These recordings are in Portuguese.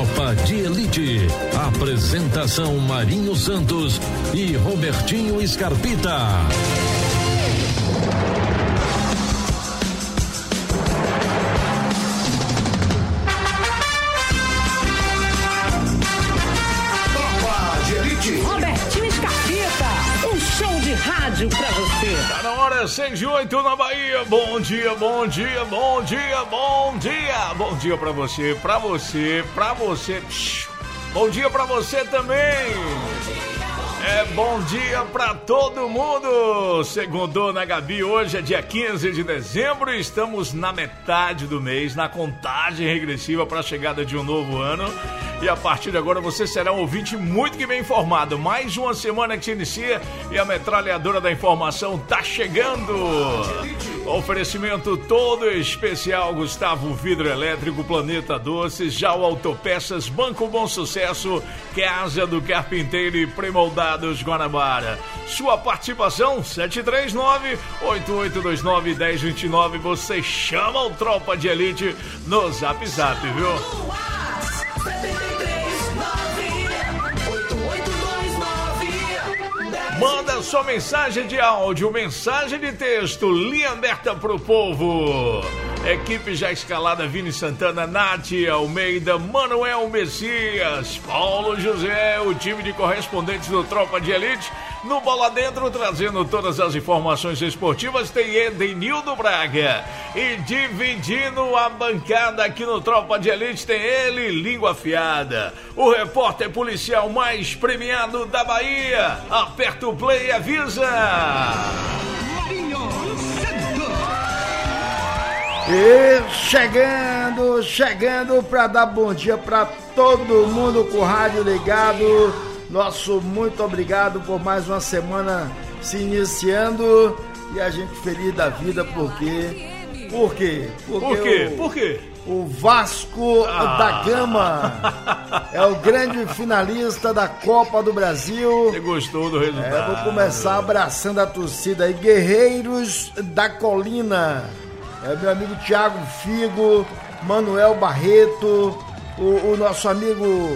Tropa de Elite. Apresentação Marinho Santos e Robertinho Scarpita. Robertinho Scarpita, um show de rádio pra você. Tá na hora, 6:08 na Bahia. Bom dia, bom dia, bom dia, bom dia. Bom dia pra você, pra você, pra você. Bom dia pra você também. É bom dia pra todo mundo. Segundou na Gabi, hoje é dia 15 de dezembro. Estamos na metade do mês, na contagem regressiva para a chegada de um novo ano. E a partir de agora você será um ouvinte muito que bem informado. Mais uma semana que se inicia e a metralhadora da informação tá chegando. Oferecimento todo especial Gustavo Vidro Elétrico, Planeta Doces, Jau Autopeças, Banco Bom Sucesso, Casa do Carpinteiro e Premoldados Guanabara. Sua participação 739-8829-1029. Você chama o Tropa de Elite no Zap Zap, viu? Manda sua mensagem de áudio, mensagem de texto, linha aberta pro povo. Equipe já escalada: Vini Santana, Nath Almeida, Manuel Messias, Paulo José, o time de correspondentes do Tropa de Elite. No Bola Dentro, trazendo todas as informações esportivas, tem Edenildo Braga. E dividindo a bancada aqui no Tropa de Elite, tem ele, língua afiada, o repórter policial mais premiado da Bahia. Aperta o play e avisa. E chegando para dar bom dia para todo mundo com o rádio ligado. Nosso muito obrigado por mais uma semana se iniciando e a gente feliz da vida porque Por quê? O Vasco da Gama é o grande finalista da Copa do Brasil. Você gostou do resultado? Vou começar abraçando a torcida aí, Guerreiros da Colina. Meu amigo Thiago Figo, Manuel Barreto, o nosso amigo...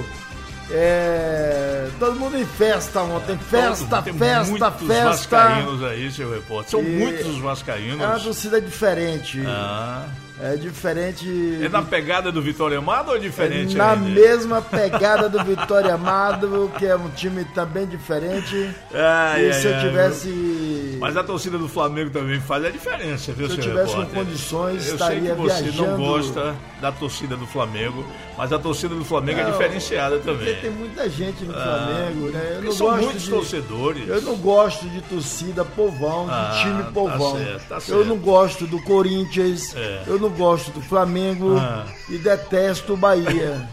todo mundo em festa ontem. Festa. Muitos vascaínos aí, seu repórter. São muitos os vascaínos. É uma torcida diferente. É diferente. É na pegada do Vitória Amado ou é diferente? Na ainda? Mesma pegada do Vitória Amado, que é um time também diferente. Se eu tivesse. Mas a torcida do Flamengo também faz a diferença, viu, seu repórter? Se eu tivesse com condições, eu estaria sei que você viajando. Não gosta da torcida do Flamengo, mas a torcida do Flamengo é diferenciada também. Porque tem muita gente no Flamengo, né? São muitos torcedores. Eu não gosto de torcida povão, de time povão. Tá certo. Eu não gosto do Corinthians, eu não gosto do Flamengo e detesto o Bahia.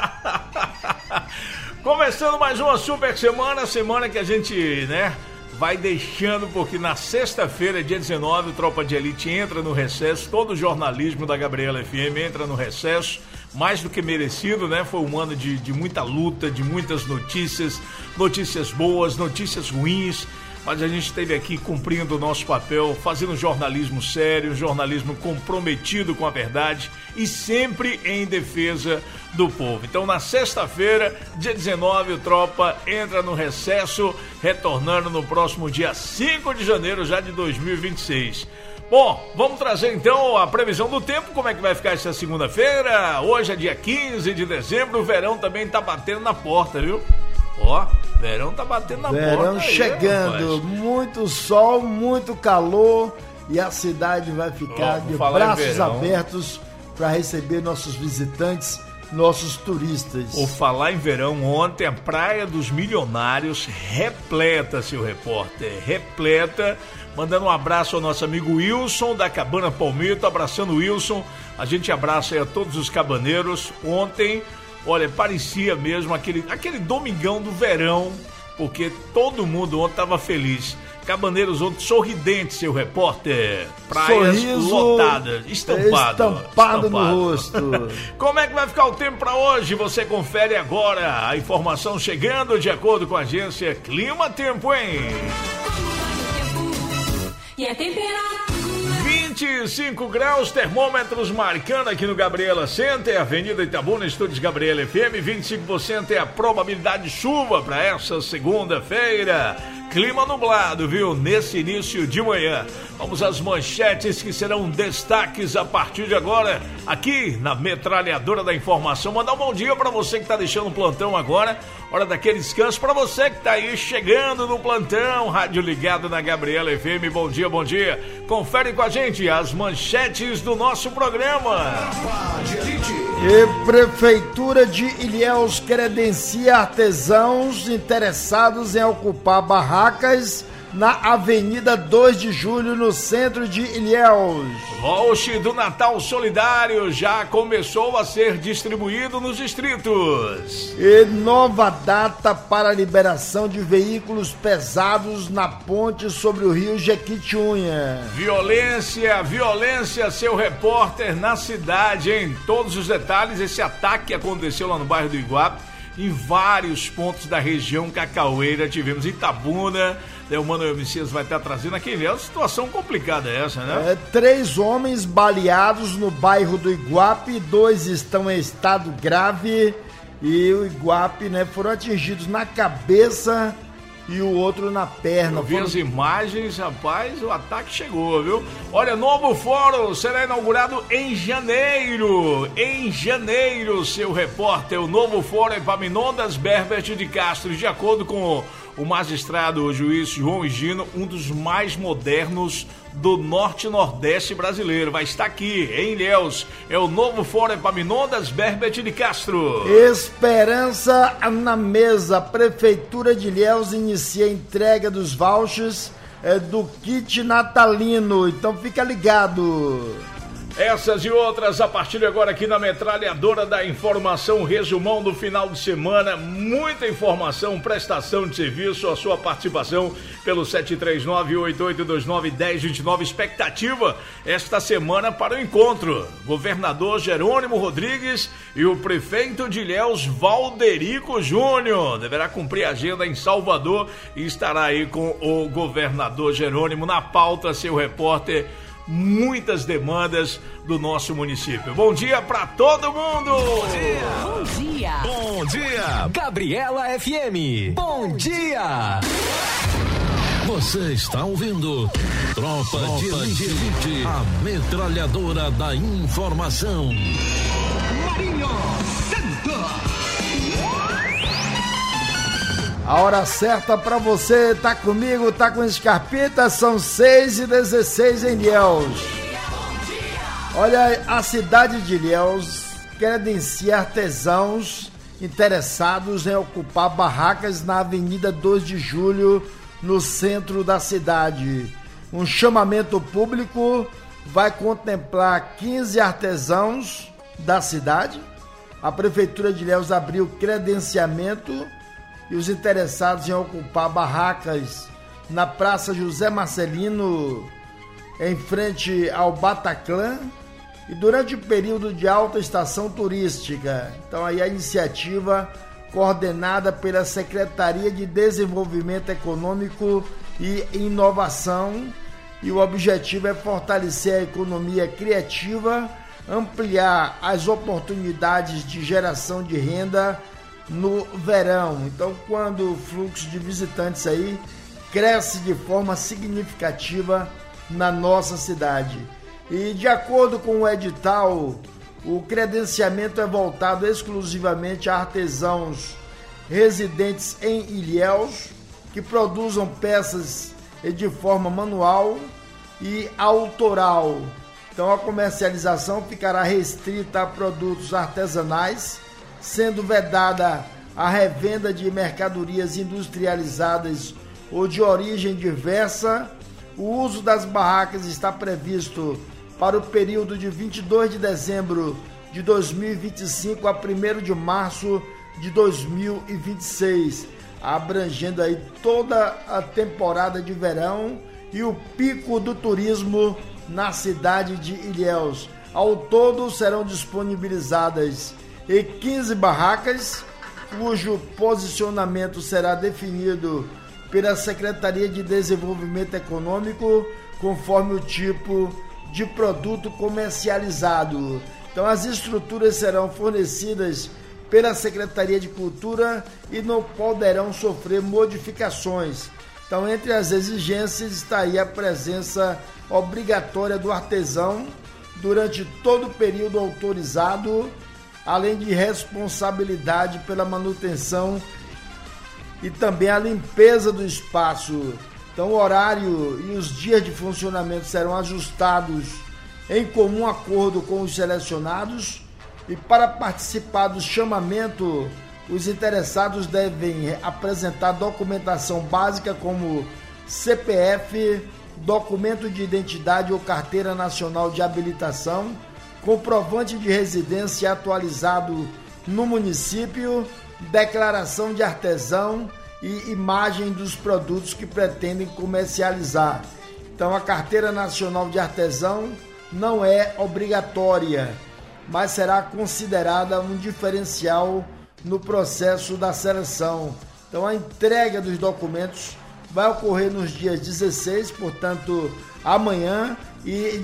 Começando mais uma super semana que a gente, vai deixando, porque na sexta-feira, dia 19, o Tropa de Elite entra no recesso, todo o jornalismo da Gabriela FM entra no recesso, mais do que merecido, Foi um ano de muita luta, de muitas notícias boas, notícias ruins, mas a gente esteve aqui cumprindo o nosso papel, fazendo jornalismo sério, jornalismo comprometido com a verdade e sempre em defesa do povo. Então, na sexta-feira, dia 19, o Tropa entra no recesso, retornando no próximo dia 5 de janeiro já de 2026. Bom, vamos trazer então a previsão do tempo, como é que vai ficar essa segunda-feira. Hoje é dia 15 de dezembro, o verão também tá batendo na porta, viu? Verão tá batendo na porta. Verão chegando, muito sol, muito calor e a cidade vai ficar de braços abertos para receber nossos visitantes, nossos turistas. Por falar em verão, ontem a Praia dos Milionários repleta, seu repórter, repleta. Mandando um abraço ao nosso amigo Wilson da Cabana Palmito, abraçando o Wilson. A gente abraça aí a todos os cabaneiros. Ontem, olha, parecia mesmo aquele domingão do verão, porque todo mundo ontem estava feliz. Cabaneiros ontem sorridentes, seu repórter. Praias sorriso lotadas, estampado no rosto. Como é que vai ficar o tempo para hoje? Você confere agora. A informação chegando de acordo com a agência Clima Tempo, hein? E a temperatura? 25 graus, termômetros marcando aqui no Gabriela Center, Avenida Itabuna, Estúdios Gabriela FM. 25% é a probabilidade de chuva para essa segunda-feira. Clima nublado, viu? Nesse início de manhã. Vamos às manchetes que serão destaques a partir de agora, aqui na Metralhadora da Informação. Mandar um bom dia para você que está deixando o plantão agora, hora daquele descanso. Para você que está aí chegando no plantão, rádio ligado na Gabriela FM. Bom dia, bom dia. Confere com a gente as manchetes do nosso programa. E Prefeitura de Ilhéus credencia artesãos interessados em ocupar barracas na Avenida 2 de Julho, no centro de Ilhéus. Voucher do Natal Solidário já começou a ser distribuído nos distritos. E nova data para a liberação de veículos pesados na ponte sobre o rio Jequitinhonha. Violência, seu repórter na cidade, em todos os detalhes. Esse ataque aconteceu lá no bairro do Iguape, em vários pontos da região cacaueira. Tivemos Itabuna, o Manuel Messias vai estar trazendo aqui. É uma situação complicada essa, né? 3 homens baleados no bairro do Iguape, 2 estão em estado grave e o Iguape, foram atingidos na cabeça e o outro na perna. Eu vi as imagens, rapaz, o ataque chegou, viu? Olha, novo fórum será inaugurado em janeiro. Em janeiro, seu repórter, o novo fórum Epaminondas Berbert de Castro, de acordo com o magistrado, o juiz João Higino, um dos mais modernos do norte e nordeste brasileiro. Vai estar aqui, em Ilhéus. É o novo fórum Epaminondas Berbert de Castro. Esperança na mesa. Prefeitura de Ilhéus inicia a entrega dos vouchers do kit natalino. Então fica ligado. Essas e outras a partir de agora aqui na Metralhadora da Informação, resumão do final de semana, muita informação, prestação de serviço, a sua participação pelo 739-8829-1029, expectativa esta semana para o encontro, governador Jerônimo Rodrigues e o prefeito de Ilhéus, Valderico Júnior, deverá cumprir a agenda em Salvador e estará aí com o governador Jerônimo na pauta, seu repórter. Muitas demandas do nosso município. Bom dia pra todo mundo! Bom dia! Bom dia! Bom dia! Gabriela FM! Bom dia! Você está ouvindo Tropa de Elite, a Metralhadora da Informação. Marinho Santos. A hora certa pra você, tá comigo, tá com Scarpita, são 6h16 em Ilhéus. Olha, a cidade de Ilhéus credencia artesãos interessados em ocupar barracas na Avenida 2 de Julho, no centro da cidade. Um chamamento público vai contemplar 15 artesãos da cidade. A Prefeitura de Ilhéus abriu credenciamento e os interessados em ocupar barracas na Praça José Marcelino, em frente ao Bataclan, e durante o período de alta estação turística. Então aí a iniciativa coordenada pela Secretaria de Desenvolvimento Econômico e Inovação, e o objetivo é fortalecer a economia criativa, ampliar as oportunidades de geração de renda no verão. Então, quando o fluxo de visitantes aí cresce de forma significativa na nossa cidade. E de acordo com o edital, o credenciamento é voltado exclusivamente a artesãos residentes em Ilhéus que produzam peças de forma manual e autoral. Então a comercialização ficará restrita a produtos artesanais, sendo vedada a revenda de mercadorias industrializadas ou de origem diversa. O uso das barracas está previsto para o período de 22 de dezembro de 2025 a 1º de março de 2026, abrangendo aí toda a temporada de verão e o pico do turismo na cidade de Ilhéus. Ao todo serão disponibilizadas 15 barracas, cujo posicionamento será definido pela Secretaria de Desenvolvimento Econômico, conforme o tipo de produto comercializado. Então, as estruturas serão fornecidas pela Secretaria de Cultura e não poderão sofrer modificações. Então, entre as exigências estaria a presença obrigatória do artesão durante todo o período autorizado, além de responsabilidade pela manutenção e também a limpeza do espaço. Então, o horário e os dias de funcionamento serão ajustados em comum acordo com os selecionados, e para participar do chamamento, os interessados devem apresentar documentação básica como CPF, documento de identidade ou carteira nacional de habilitação, comprovante de residência atualizado no município, declaração de artesão e imagem dos produtos que pretendem comercializar. Então, a carteira nacional de artesão não é obrigatória, mas será considerada um diferencial no processo da seleção. Então, a entrega dos documentos vai ocorrer nos dias 16, portanto, amanhã, e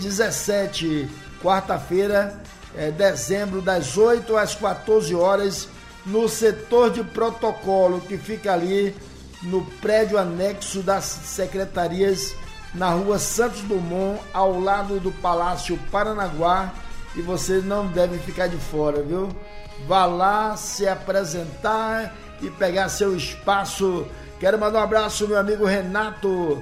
17, quarta-feira, dezembro, das 8 às 14 horas, no setor de protocolo, que fica ali no prédio anexo das secretarias, na rua Santos Dumont, ao lado do Palácio Paranaguá, e você não deve ficar de fora, viu? Vá lá se apresentar e pegar seu espaço. Quero mandar um abraço ao meu amigo Renato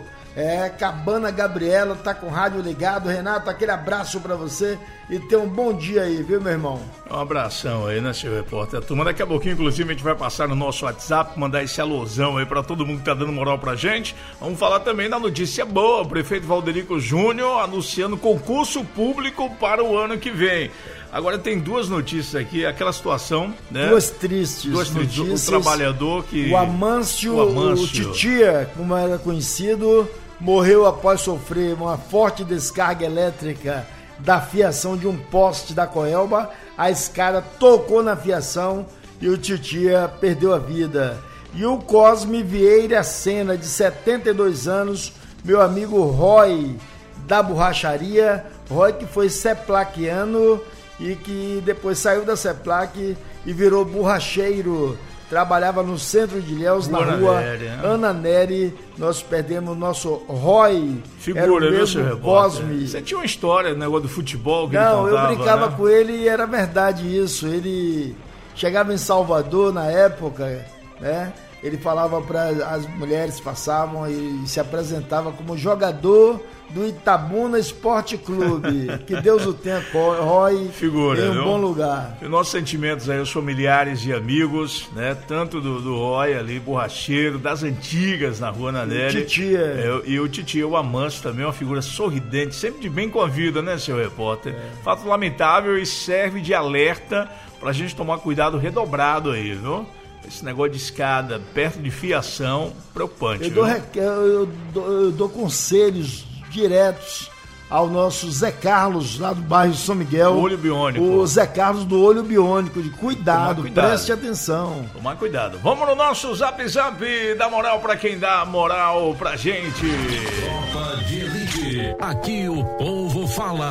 Cabana Gabriela, tá com o rádio ligado. Renato, aquele abraço pra você e tenha um bom dia aí, viu, meu irmão? Um abração aí, né, seu repórter? Turma, daqui a pouquinho, inclusive, a gente vai passar no nosso WhatsApp, mandar esse alôzão aí pra todo mundo que tá dando moral pra gente. Vamos falar também da notícia boa, o prefeito Valderico Júnior anunciando concurso público para o ano que vem. Agora tem duas notícias aqui, aquela situação, né? Duas tristes notícias. O trabalhador que... O Amâncio, o Titia, como era conhecido, morreu após sofrer uma forte descarga elétrica da fiação de um poste da Coelba. A escada tocou na fiação e o Titia perdeu a vida. E o Cosme Vieira Sena, de 72 anos, meu amigo Roy, da borracharia, Roy que foi seplaquiano e que depois saiu da Seplac e virou borracheiro. Trabalhava no centro de Ilhéus, na rua Ana Nery. Nós perdemos nosso Roy. Figura, era o mesmo Cosme. Você tinha uma história, negócio do futebol que não, ele contava, eu brincava, né, com ele e era verdade isso. Ele chegava em Salvador na época, né? Ele falava para as mulheres, passavam e se apresentava como jogador do Itabuna Esporte Clube. Que Deus o tenha, Roy, figura, em um bom lugar. E nossos sentimentos aí aos familiares e amigos, né? Tanto do Roy ali, borracheiro, das antigas na rua Nanéria. E o Titia, o Amâncio também, uma figura sorridente, sempre de bem com a vida, né, seu repórter? Fato lamentável e serve de alerta pra gente tomar cuidado redobrado aí, viu? Esse negócio de escada perto de fiação, preocupante. Eu dou conselhos diretos ao nosso Zé Carlos, lá do bairro São Miguel. O olho biônico. O Zé Carlos do olho biônico, de cuidado, preste atenção. Tomar cuidado. Vamos no nosso Zap, dá moral pra quem dá moral pra gente. Tropa de Elite, aqui o povo fala.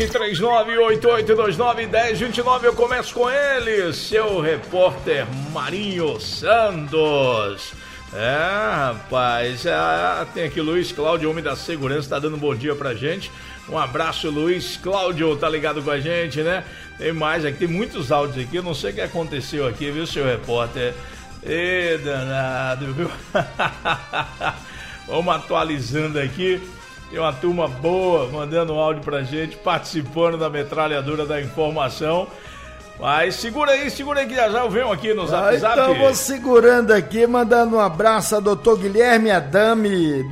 739-8829-1029, eu começo com ele, seu repórter Marinho Santos. Rapaz, tem aqui o Luiz Cláudio, homem da segurança, tá dando um bom dia pra gente. Um abraço, Luiz Cláudio, tá ligado com a gente, né? Tem mais aqui, tem muitos áudios aqui, eu não sei o que aconteceu aqui, viu, seu repórter? Ê, danado, viu? Vamos atualizando aqui. Tem uma turma boa mandando um áudio pra gente, participando da metralhadora da informação. Mas segura aí que já eu venho aqui no Zap. Então vou segurando aqui, mandando um abraço a doutor Guilherme Adame.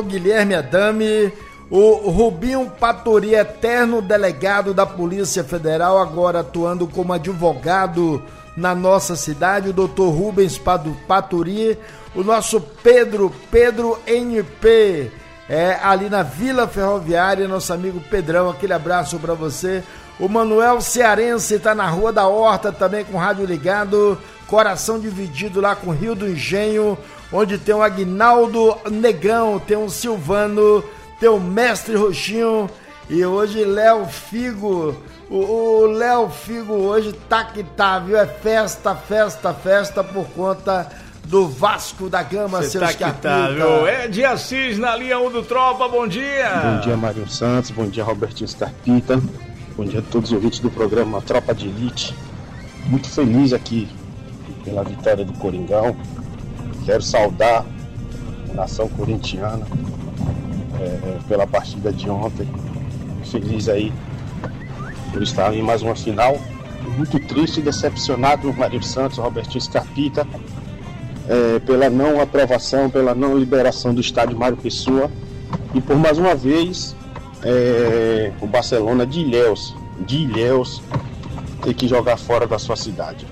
O Rubinho Paturi, eterno delegado da Polícia Federal, agora atuando como advogado na nossa cidade, o doutor Rubens Paturi, o nosso Pedro NP, ali na Vila Ferroviária, nosso amigo Pedrão, aquele abraço para você. O Manuel Cearense tá na Rua da Horta também com o rádio ligado, coração dividido lá com o Rio do Engenho, onde tem o Aguinaldo Negão, tem o Silvano, tem o Mestre Roxinho E hoje Léo Figo, o Léo Figo hoje tá que tá, viu? É festa por conta do Vasco da Gama, seu Scarpita. É de Assis na linha 1 do Tropa, bom dia. Bom dia, Mário Santos, bom dia, Robertinho Scarpita. Bom dia a todos os ouvintes do programa Tropa de Elite. Muito feliz aqui pela vitória do Coringão. Quero saudar a nação corintiana pela partida de ontem. Feliz aí por estar em mais uma final. Muito triste e decepcionado, Mário Santos, Robertinho Scarpita, pela não aprovação, pela não liberação do estádio Mário Pessoa. E por mais uma vez, o Barcelona de Ilhéus ter que jogar fora da sua cidade.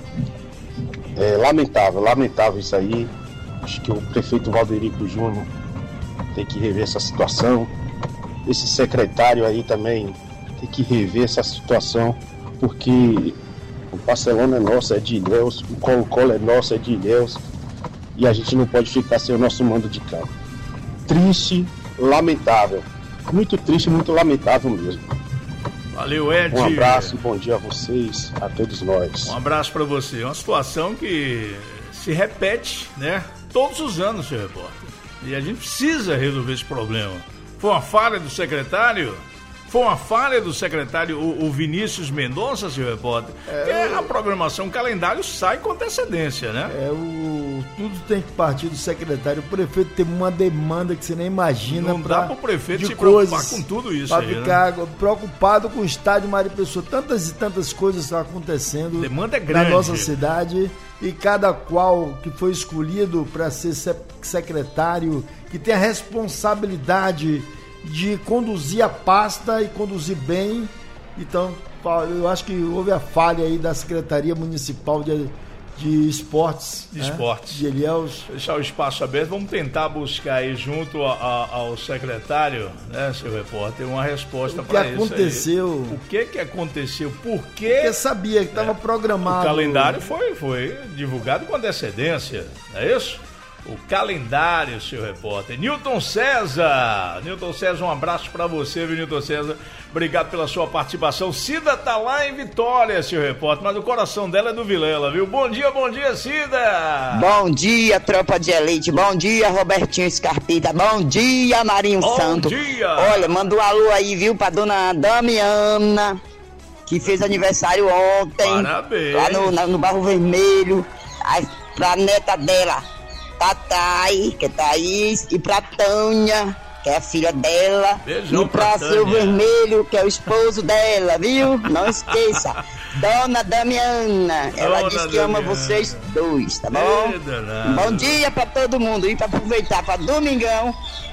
Lamentável isso aí. Acho que o prefeito Valderico Júnior tem que rever essa situação. Esse secretário aí também tem que rever essa situação, porque o Barcelona é nosso, é de Ilhéus, o Colo-Colo é nosso, é de Ilhéus, e a gente não pode ficar sem o nosso mando de campo. Triste, lamentável. Muito triste, muito lamentável mesmo. Valeu, Ed. Um abraço, bom dia a vocês, a todos nós. Um abraço para você. Uma situação que se repete, né? Todos os anos, seu repórter. E a gente precisa resolver esse problema. Foi uma falha do secretário? Foi uma falha do secretário, o Vinícius Mendonça, seu repórter? A programação, o calendário sai com antecedência, né? Tudo tem que partir do secretário. O prefeito tem uma demanda que você nem imagina. Não dá para o prefeito se preocupar com tudo isso. Para ficar preocupado com o estádio Mário Pessoa. Tantas e tantas coisas estão acontecendo. Demanda é grande na nossa cidade. E cada qual que foi escolhido para ser secretário, que tem a responsabilidade de conduzir a pasta e conduzir bem. Então, eu acho que houve a falha aí da Secretaria Municipal de Esportes. De Ilhéus. Deixar o espaço aberto, vamos tentar buscar aí junto ao secretário, né, seu repórter, uma resposta para isso. O que aconteceu? Por quê? Porque sabia que estava programado. O calendário foi divulgado com antecedência, não é isso? O calendário, seu repórter. Nilton César, um abraço pra você, viu, Nilton César? Obrigado pela sua participação. Cida tá lá em Vitória, seu repórter, mas o coração dela é do Vilela, viu? Bom dia, Cida! Bom dia, Tropa de Elite. Bom dia, Robertinho Scarpita. Bom dia, Marinho Santo. Bom dia! Olha, manda um alô aí, viu, pra dona Damiana, que fez aniversário ontem. Parabéns! Lá no Barro Vermelho. Pra neta dela, Tatai, que é Thaís, e pra Tânia, que é a filha dela. Beijão, e pra Seu Vermelho, que é o esposo dela, viu? Não esqueça. Dona Damiana, ela diz que ama vocês dois, tá bom? Bom dia pra todo mundo. E pra aproveitar pra domingão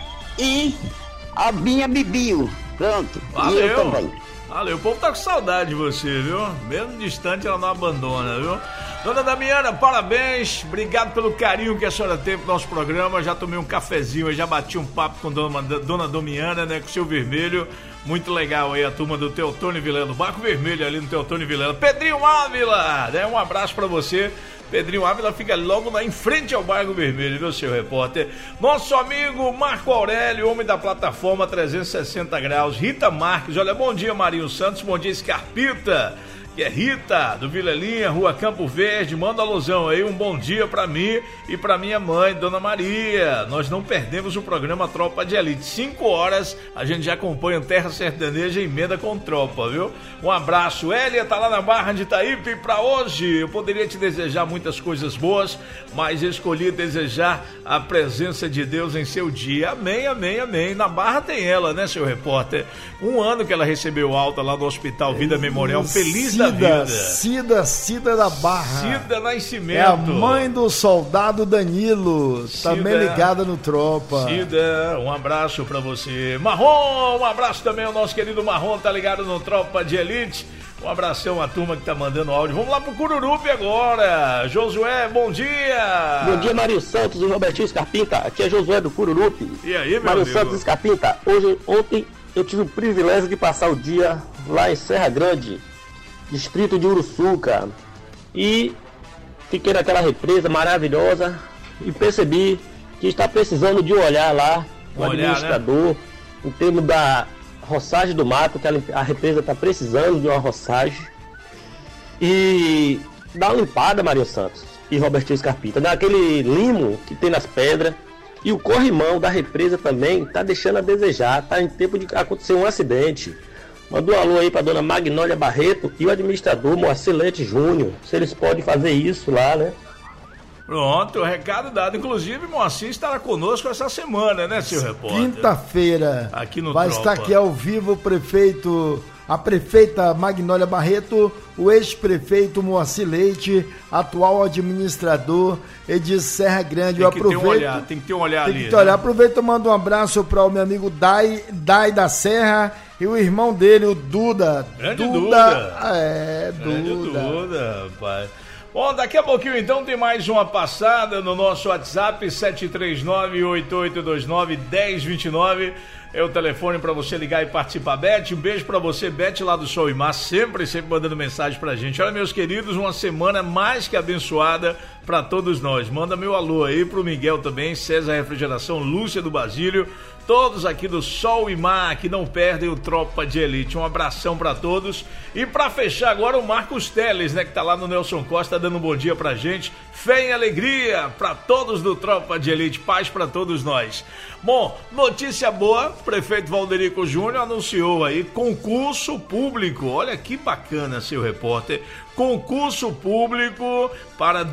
e a Binha Bibiu. Pronto. Valeu. E eu também. Valeu, o povo tá com saudade de você, viu? Mesmo distante, ela não abandona, viu? Dona Damiana, parabéns, obrigado pelo carinho que a senhora tem pro nosso programa. Já tomei um cafezinho, já bati um papo com Dona Damiana, né, com o Seu Vermelho. Muito legal aí a turma do Teotônio Vilela, do Barco Vermelho ali no Teotônio Vilela. Pedrinho Ávila, né, um abraço pra você. Pedrinho Ávila fica logo lá em frente ao Barco Vermelho, viu, seu repórter? Nosso amigo Marco Aurélio, homem da plataforma 360 graus. Rita Marques, olha, bom dia, Marinho Santos, bom dia, Scarpita. Que é Rita, do Vilelinha, Rua Campo Verde, manda alusão aí, um bom dia pra mim e pra minha mãe, Dona Maria. Nós não perdemos o programa Tropa de Elite. 5 horas, a gente já acompanha o Terra Sertaneja e emenda com Tropa, viu? Um abraço. Hélia tá lá na Barra de Itaípe pra hoje. Eu poderia te desejar muitas coisas boas, mas escolhi desejar a presença de Deus em seu dia. Amém, amém, amém. Na Barra tem ela, né, seu repórter? 1 ano que ela recebeu alta lá no Hospital Vida Memorial. Feliz da vida. Cida da Barra. Cida Nascimento. É a mãe do soldado Danilo. Também ligada no Tropa. Cida, um abraço pra você. Marrom, um abraço também ao nosso querido Marrom, tá ligado no Tropa de Elite. Um abração à turma que tá mandando áudio. Vamos lá pro Cururupi agora. Josué, bom dia. Bom dia, Mário Santos e Robertinho Scarpita. Aqui é Josué do Cururupi. E aí, meu Mário amigo? Santos e Scarpita. Ontem eu tive o privilégio de passar o dia lá em Serra Grande, distrito de Uruçuca, e fiquei naquela represa maravilhosa e percebi que está precisando de um olhar lá, o administrador, né? Em termos da roçagem do mato, que a represa está precisando de uma roçagem. E dá uma limpada, Mário Santos e Robertinho Scarpita, daquele limo que tem nas pedras. E o corrimão da represa também está deixando a desejar, está em tempo de acontecer um acidente. Manda um alô aí para dona Magnólia Barreto e o administrador Moacir Leite Júnior, se eles podem fazer isso lá, né? Pronto, o recado dado. Inclusive, Moacir estará conosco essa semana, né, seu repórter? Quinta-feira. Aqui no vai Tropa. Estar aqui ao vivo a prefeita Magnólia Barreto, o ex-prefeito Moacir Leite, atual administrador de Serra Grande. Tem que ter um olhar ali. Aproveito e mando um abraço para o meu amigo Dai da Serra e o irmão dele, o Duda. Grande Duda. Duda, rapaz. Bom, daqui a pouquinho então tem mais uma passada no nosso WhatsApp, 739-8829-1029. É o telefone para você ligar e participar. Beth, um beijo para você, Beth, lá do Sol e Mar, sempre mandando mensagem pra gente. Olha, meus queridos, uma semana mais que abençoada para todos nós. Manda meu alô aí pro Miguel também, César Refrigeração, Lúcia do Basílio, todos aqui do Sol e Mar, que não perdem o Tropa de Elite. Um abração para todos. E para fechar agora o Marcos Teles, né, que tá lá no Nelson Costa dando um bom dia pra gente. Fé e alegria para todos do Tropa de Elite, paz para todos nós. Bom, notícia boa, prefeito Valderico Júnior anunciou aí concurso público. Olha que bacana, seu repórter. Concurso público para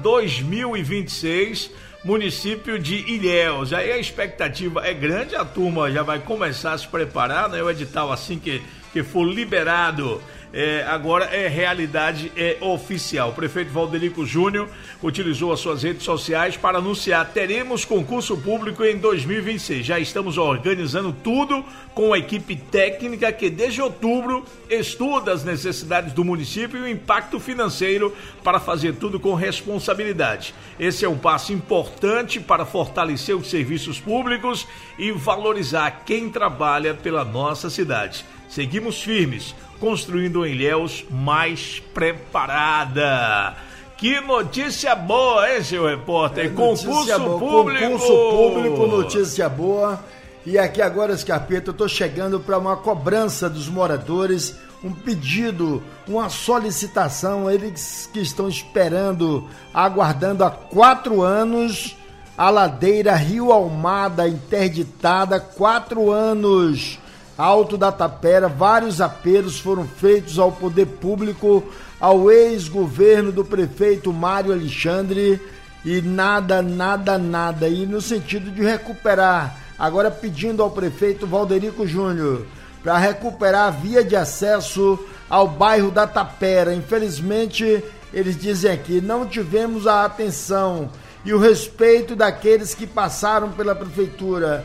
2026, município de Ilhéus. Aí a expectativa é grande, a turma já vai começar a se preparar, né? O edital assim que for liberado, agora é realidade, é oficial. O prefeito Valderico Júnior utilizou as suas redes sociais para anunciar: teremos concurso público em 2026. Já estamos organizando tudo com a equipe técnica que desde outubro estuda as necessidades do município e o impacto financeiro para fazer tudo com responsabilidade. Esse é um passo importante para fortalecer os serviços públicos e valorizar quem trabalha pela nossa cidade. Seguimos firmes, construindo em Ilhéus mais preparada. Que notícia boa, hein, seu repórter? Concurso público, notícia boa. E aqui agora, Scarpeta, eu estou chegando para uma cobrança dos moradores, um pedido, uma solicitação. Eles que estão esperando, aguardando há 4 anos, a ladeira Rio Almada interditada, 4 anos. Alto da Tapera, vários apelos foram feitos ao poder público, ao ex-governo do prefeito Mário Alexandre, e nada. E no sentido de recuperar, agora pedindo ao prefeito Valderico Júnior para recuperar a via de acesso ao bairro da Tapera. Infelizmente, eles dizem aqui, não tivemos a atenção e o respeito daqueles que passaram pela prefeitura,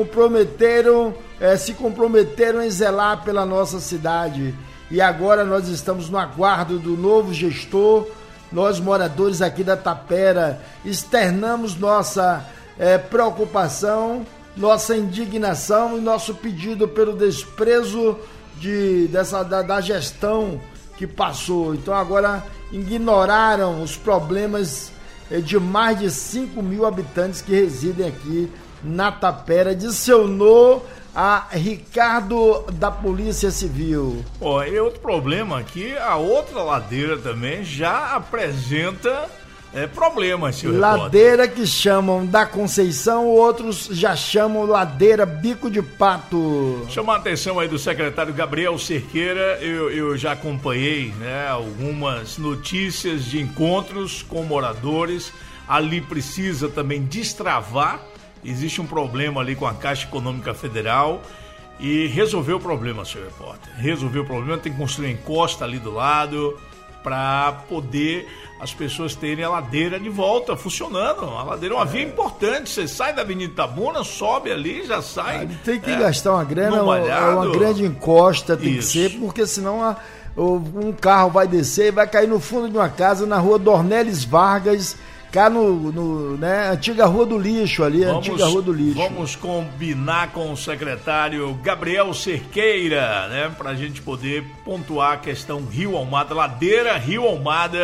se comprometeram em zelar pela nossa cidade. E agora nós estamos no aguardo do novo gestor. Nós, moradores aqui da Tapera, externamos nossa preocupação, nossa indignação e nosso pedido pelo desprezo da gestão que passou. Então agora ignoraram os problemas de mais de 5 mil habitantes que residem aqui na Tapera. Adicionou a Ricardo da Polícia Civil. E outro problema aqui, a outra ladeira também já apresenta problemas, senhor ladeira repórter. Que chamam da Conceição, outros já chamam ladeira Bico de Pato. Chama a atenção aí do secretário Gabriel Cerqueira. Eu já acompanhei, né, algumas notícias de encontros com moradores. Ali precisa também destravar. Existe um problema ali com a Caixa Econômica Federal e resolveu o problema, senhor repórter. Resolveu o problema, tem que construir encosta ali do lado para poder as pessoas terem a ladeira de volta funcionando. A ladeira é uma via importante. Você sai da Avenida Itabuna, sobe ali, já sai. Tem que gastar uma grana, uma grande encosta, tem que ser, porque senão um carro vai descer e vai cair no fundo de uma casa na rua Dornelles Vargas, cá né, antiga Rua do Lixo ali, antiga Rua do Lixo. Vamos combinar com o secretário Gabriel Cerqueira, né, pra gente poder pontuar a questão Rio Almada, ladeira Rio Almada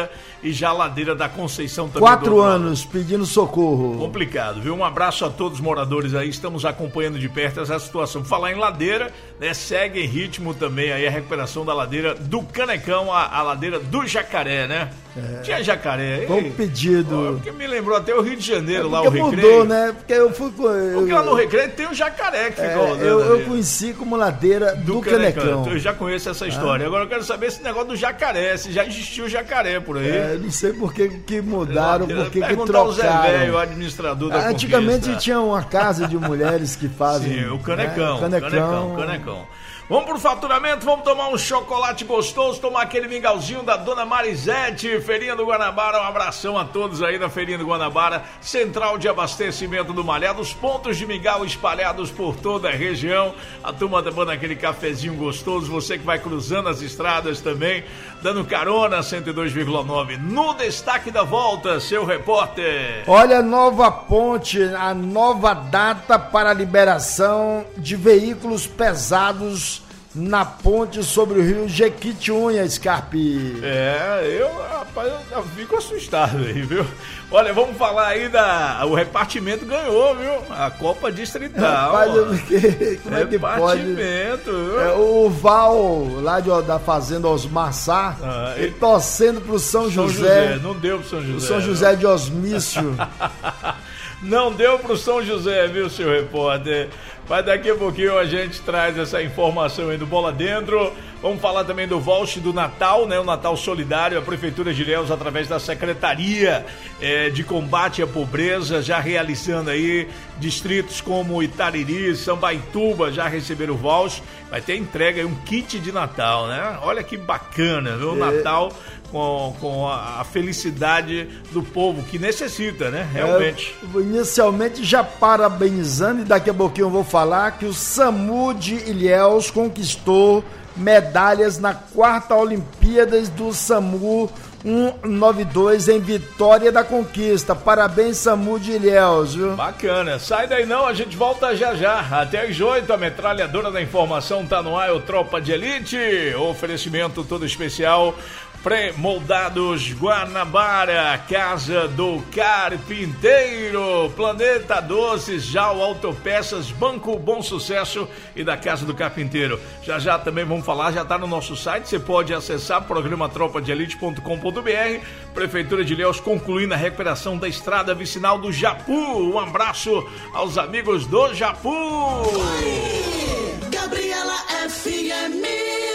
e já a ladeira da Conceição também. 4 anos pedindo socorro. Complicado, viu? Um abraço a todos os moradores aí, estamos acompanhando de perto essa situação. Falar em ladeira, né? Segue em ritmo também aí a recuperação da ladeira do Canecão, a ladeira do Jacaré, né? Tinha Jacaré. Foi um pedido. Porque me lembrou até o Rio de Janeiro, lá o Recreio. Mudou, né? Porque eu fui com... Porque lá no Recreio tem o Jacaré que ficou rodando. Eu conheci como ladeira do Canecão. Eu já conheço essa história. Agora eu quero saber esse negócio do Jacaré, se já existiu Jacaré por aí. Não sei por que mudaram, por que trocaram. O Zé Velho, o administrador da Antigamente Conquista. tinha uma casa de mulheres que fazem... Sim, o Canecão. Canecão. Vamos pro faturamento, vamos tomar um chocolate gostoso, tomar aquele mingauzinho da Dona Marisete, Feirinha do Guanabara. Um abração a todos aí da Feirinha do Guanabara, central de abastecimento do Malhado, os pontos de mingau espalhados por toda a região. A turma tomando aquele cafezinho gostoso, você que vai cruzando as estradas também, dando carona 102,9. No destaque da volta, seu repórter. Olha, nova ponte, a nova data para a liberação de veículos pesados na ponte sobre o rio Jequitinhonha, Scarpi. Rapaz, eu fico assustado aí, viu? Olha, vamos falar aí o repartimento ganhou, viu? A Copa Distrital. Rapaz, como é que pode? Repartimento, o Val, lá da Fazenda Osmar Sá, ele torcendo pro São José. Não deu pro São José. O São José de Osmício. Não deu pro São José, viu, seu repórter? Mas daqui a pouquinho a gente traz essa informação aí do Bola Dentro. Vamos falar também do voucher do Natal, né? O Natal Solidário, a Prefeitura de Ilhéus, através da Secretaria de Combate à Pobreza, já realizando aí distritos como Itariri, Sambaituba, já receberam o voucher. Vai ter entrega aí, um kit de Natal, né? Olha que bacana, viu? O Natal com a felicidade do povo que necessita, né? Realmente. Inicialmente já parabenizando, e daqui a pouquinho eu vou falar que o SAMU de Ilhéus conquistou medalhas na 4ª Olimpíadas do SAMU 192 em Vitória da Conquista. Parabéns, SAMU de Ilhéus, viu? Bacana. Sai daí não, a gente volta já. Até às 8, a metralhadora da informação tá no ar, o Tropa de Elite. Oferecimento todo especial. Pré-moldados Guanabara, Casa do Carpinteiro, Planeta Doces, Jau Autopeças, Banco Bom Sucesso e da Casa do Carpinteiro. Já também vamos falar, já está no nosso site, você pode acessar programa tropadeelite.com.br. Prefeitura de Ilhéus concluindo a recuperação da estrada vicinal do Japu. Um abraço aos amigos do Japu. Gabriela FM.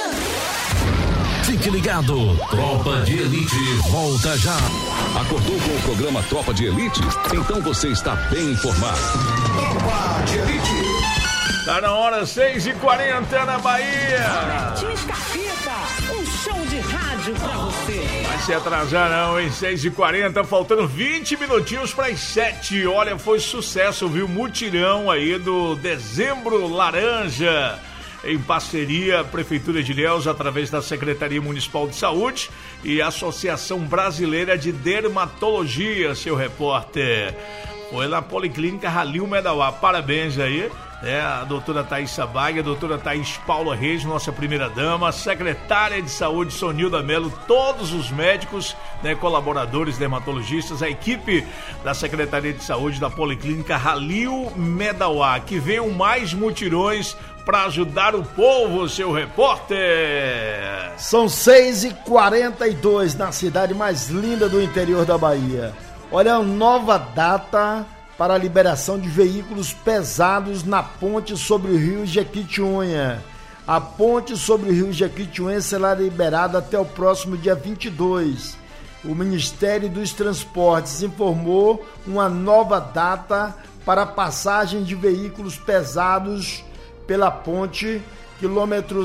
Fique ligado, Tropa de Elite volta já. Acordou com o programa Tropa de Elite? Então você está bem informado. Tropa de Elite. Tá na hora, 6h40 na Bahia. Robertinho Scarpita, um show de rádio pra você. Vai se atrasar não, hein? 6h40, faltando 20 minutinhos para as 7. Olha, foi sucesso, viu? Mutirão aí do Dezembro Laranja. Em parceria, Prefeitura de Ilhéus, através da Secretaria Municipal de Saúde e Associação Brasileira de Dermatologia, seu repórter. Foi na Policlínica Halil Medauá. Parabéns aí, né? A doutora Thaís Sabag, a doutora Thaís Paula Reis, nossa primeira-dama, a secretária de Saúde, Sonilda Melo, todos os médicos, né, colaboradores, dermatologistas, a equipe da Secretaria de Saúde da Policlínica Halil Medauá. Que venham mais mutirões para ajudar o povo, seu repórter. São 6h42 na cidade mais linda do interior da Bahia. Olha, a nova data para a liberação de veículos pesados na ponte sobre o rio Jequitinhonha. A ponte sobre o rio Jequitinhonha será liberada até o próximo dia 22. O Ministério dos Transportes informou uma nova data para a passagem de veículos pesados pela ponte, quilômetro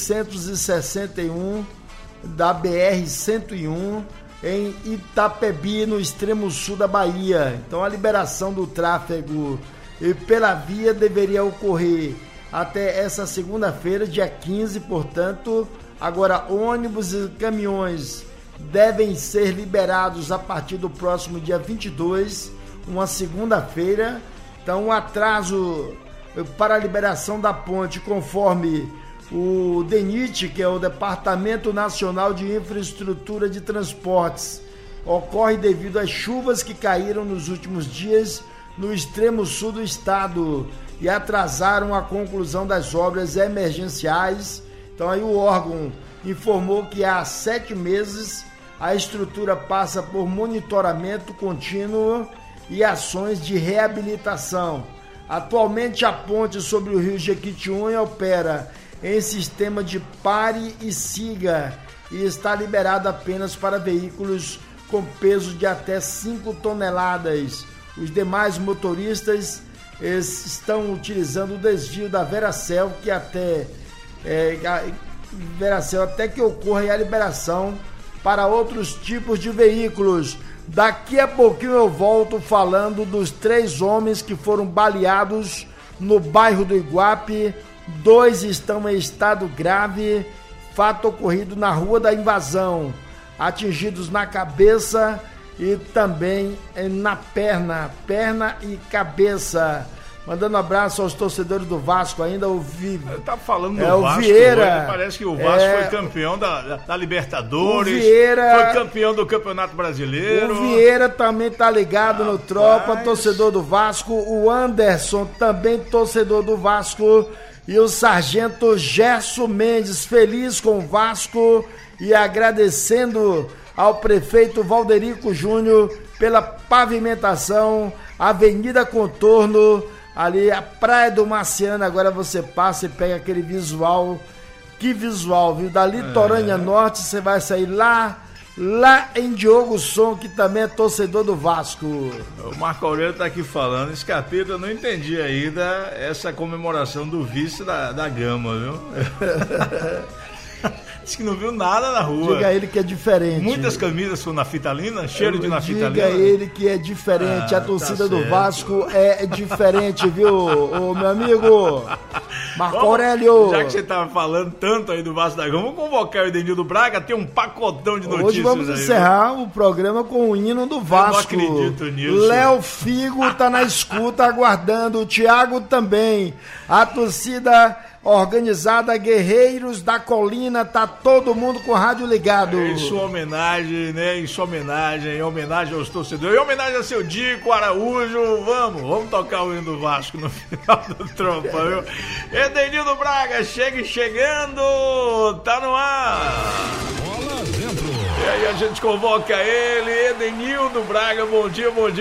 661 da BR-101, em Itapebi, no extremo sul da Bahia. Então a liberação do tráfego pela via deveria ocorrer até essa segunda-feira, dia 15, portanto. Agora, ônibus e caminhões devem ser liberados a partir do próximo dia 22, uma segunda-feira. Então, um atraso para a liberação da ponte, conforme o DENIT, que é o Departamento Nacional de Infraestrutura de Transportes, ocorre devido às chuvas que caíram nos últimos dias no extremo sul do estado e atrasaram a conclusão das obras emergenciais. Então aí o órgão informou que há 7 meses a estrutura passa por monitoramento contínuo e ações de reabilitação. Atualmente a ponte sobre o rio Jequitinhonha opera em sistema de pare e siga e está liberada apenas para veículos com peso de até 5 toneladas. Os demais motoristas estão utilizando o desvio da Veracel, que até que ocorra a liberação para outros tipos de veículos. Daqui a pouquinho eu volto falando dos 3 homens que foram baleados no bairro do Iguape. 2 estão em estado grave, fato ocorrido na Rua da Invasão, atingidos na cabeça e também na perna e cabeça. Mandando um abraço aos torcedores do Vasco ainda, tá falando do o Vasco, Vieira. Hoje, parece que o Vasco foi campeão da Libertadores, Vieira, foi campeão do Campeonato Brasileiro. O Vieira também tá ligado no Tropa, torcedor do Vasco. O Anderson, também torcedor do Vasco. E o sargento Gerson Mendes, feliz com o Vasco e agradecendo ao prefeito Valderico Júnior pela pavimentação, Avenida Contorno, ali a Praia do Marciano. Agora você passa e pega aquele visual, que visual, viu? Da Litorânea Norte, você vai sair lá em Diogo Som, que também é torcedor do Vasco. O Marco Aurélio tá aqui falando, Scarpeta, eu não entendi ainda essa comemoração do vice da Gama, viu? Diz que não viu nada na rua. Diga a ele que é diferente. Muitas camisas com naftalina, cheiro de naftalina. Diga a ele que é diferente. A torcida do Vasco é diferente, viu, ô, meu amigo Marco Aurélio? Já que você tava falando tanto aí do Vasco da Gama, vamos convocar o Edenildo Braga, tem um pacotão de notícias. Hoje vamos encerrar o programa com o hino do Vasco. Eu não acredito nisso. Léo Figo tá na escuta aguardando, o Thiago também. A torcida organizada Guerreiros da Colina, tá todo mundo com o rádio ligado. Em sua homenagem, né? Em homenagem aos torcedores, em homenagem a seu Dico Araújo, vamos tocar o hino do Vasco no final do Tropa, viu? Edenildo Braga, chegando, tá no ar. Bola dentro. E aí a gente convoca ele, Edenildo Braga, bom dia. Bom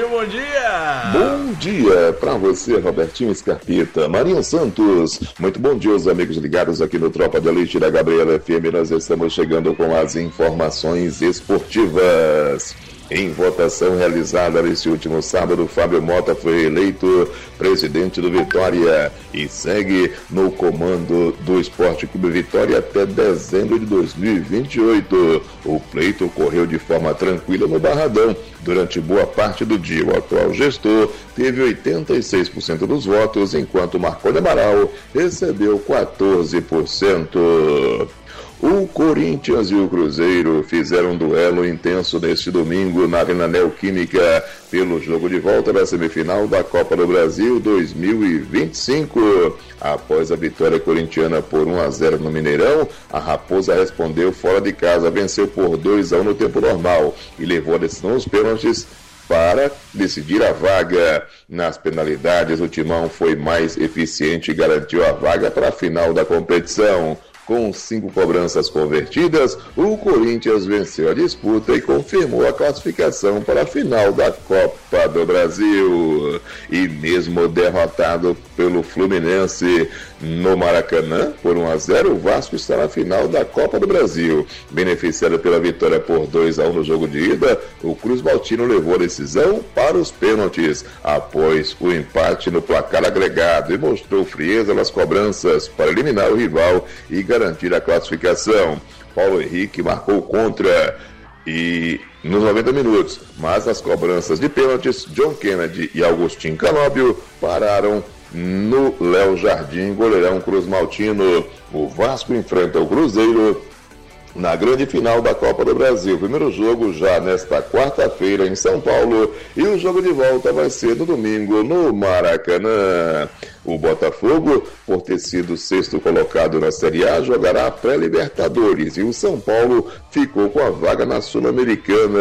dia pra você, Robertinho Scarpeta, Marinha Santos, muito bom dia aos amigos ligados aqui no Tropa de Elite da Gabriela FM, nós estamos chegando com as informações esportivas. Em votação realizada neste último sábado, Fábio Mota foi eleito presidente do Vitória e segue no comando do Esporte Clube Vitória até dezembro de 2028. O pleito ocorreu de forma tranquila no Barradão. Durante boa parte do dia, o atual gestor teve 86% dos votos, enquanto Marconi Amaral recebeu 14%. O Corinthians e o Cruzeiro fizeram um duelo intenso neste domingo na Arena Neoquímica pelo jogo de volta da semifinal da Copa do Brasil 2025. Após a vitória corintiana por 1-0 no Mineirão, a Raposa respondeu fora de casa, venceu por 2-1 no tempo normal e levou a decisão aos pênaltis para decidir a vaga. Nas penalidades, o Timão foi mais eficiente e garantiu a vaga para a final da competição. Com 5 cobranças convertidas, o Corinthians venceu a disputa e confirmou a classificação para a final da Copa do Brasil. E mesmo derrotado pelo Fluminense no Maracanã por 1-0, o Vasco está na final da Copa do Brasil. Beneficiado pela vitória por 2-1 no jogo de ida, o Cruz Maltino levou a decisão para os pênaltis, após o empate no placar agregado, e mostrou frieza nas cobranças para eliminar o rival e garantir a classificação. Paulo Henrique marcou contra e nos 90 minutos, mas nas cobranças de pênaltis, John Kennedy e Agostinho Canóbio pararam no Léo Jardim, goleirão Cruz Maltino. O Vasco enfrenta o Cruzeiro na grande final da Copa do Brasil. O primeiro jogo já nesta quarta-feira em São Paulo e o jogo de volta vai ser no domingo no Maracanã. O Botafogo, por ter sido sexto colocado na Série A, jogará a pré-Libertadores e o São Paulo ficou com a vaga na Sul-Americana.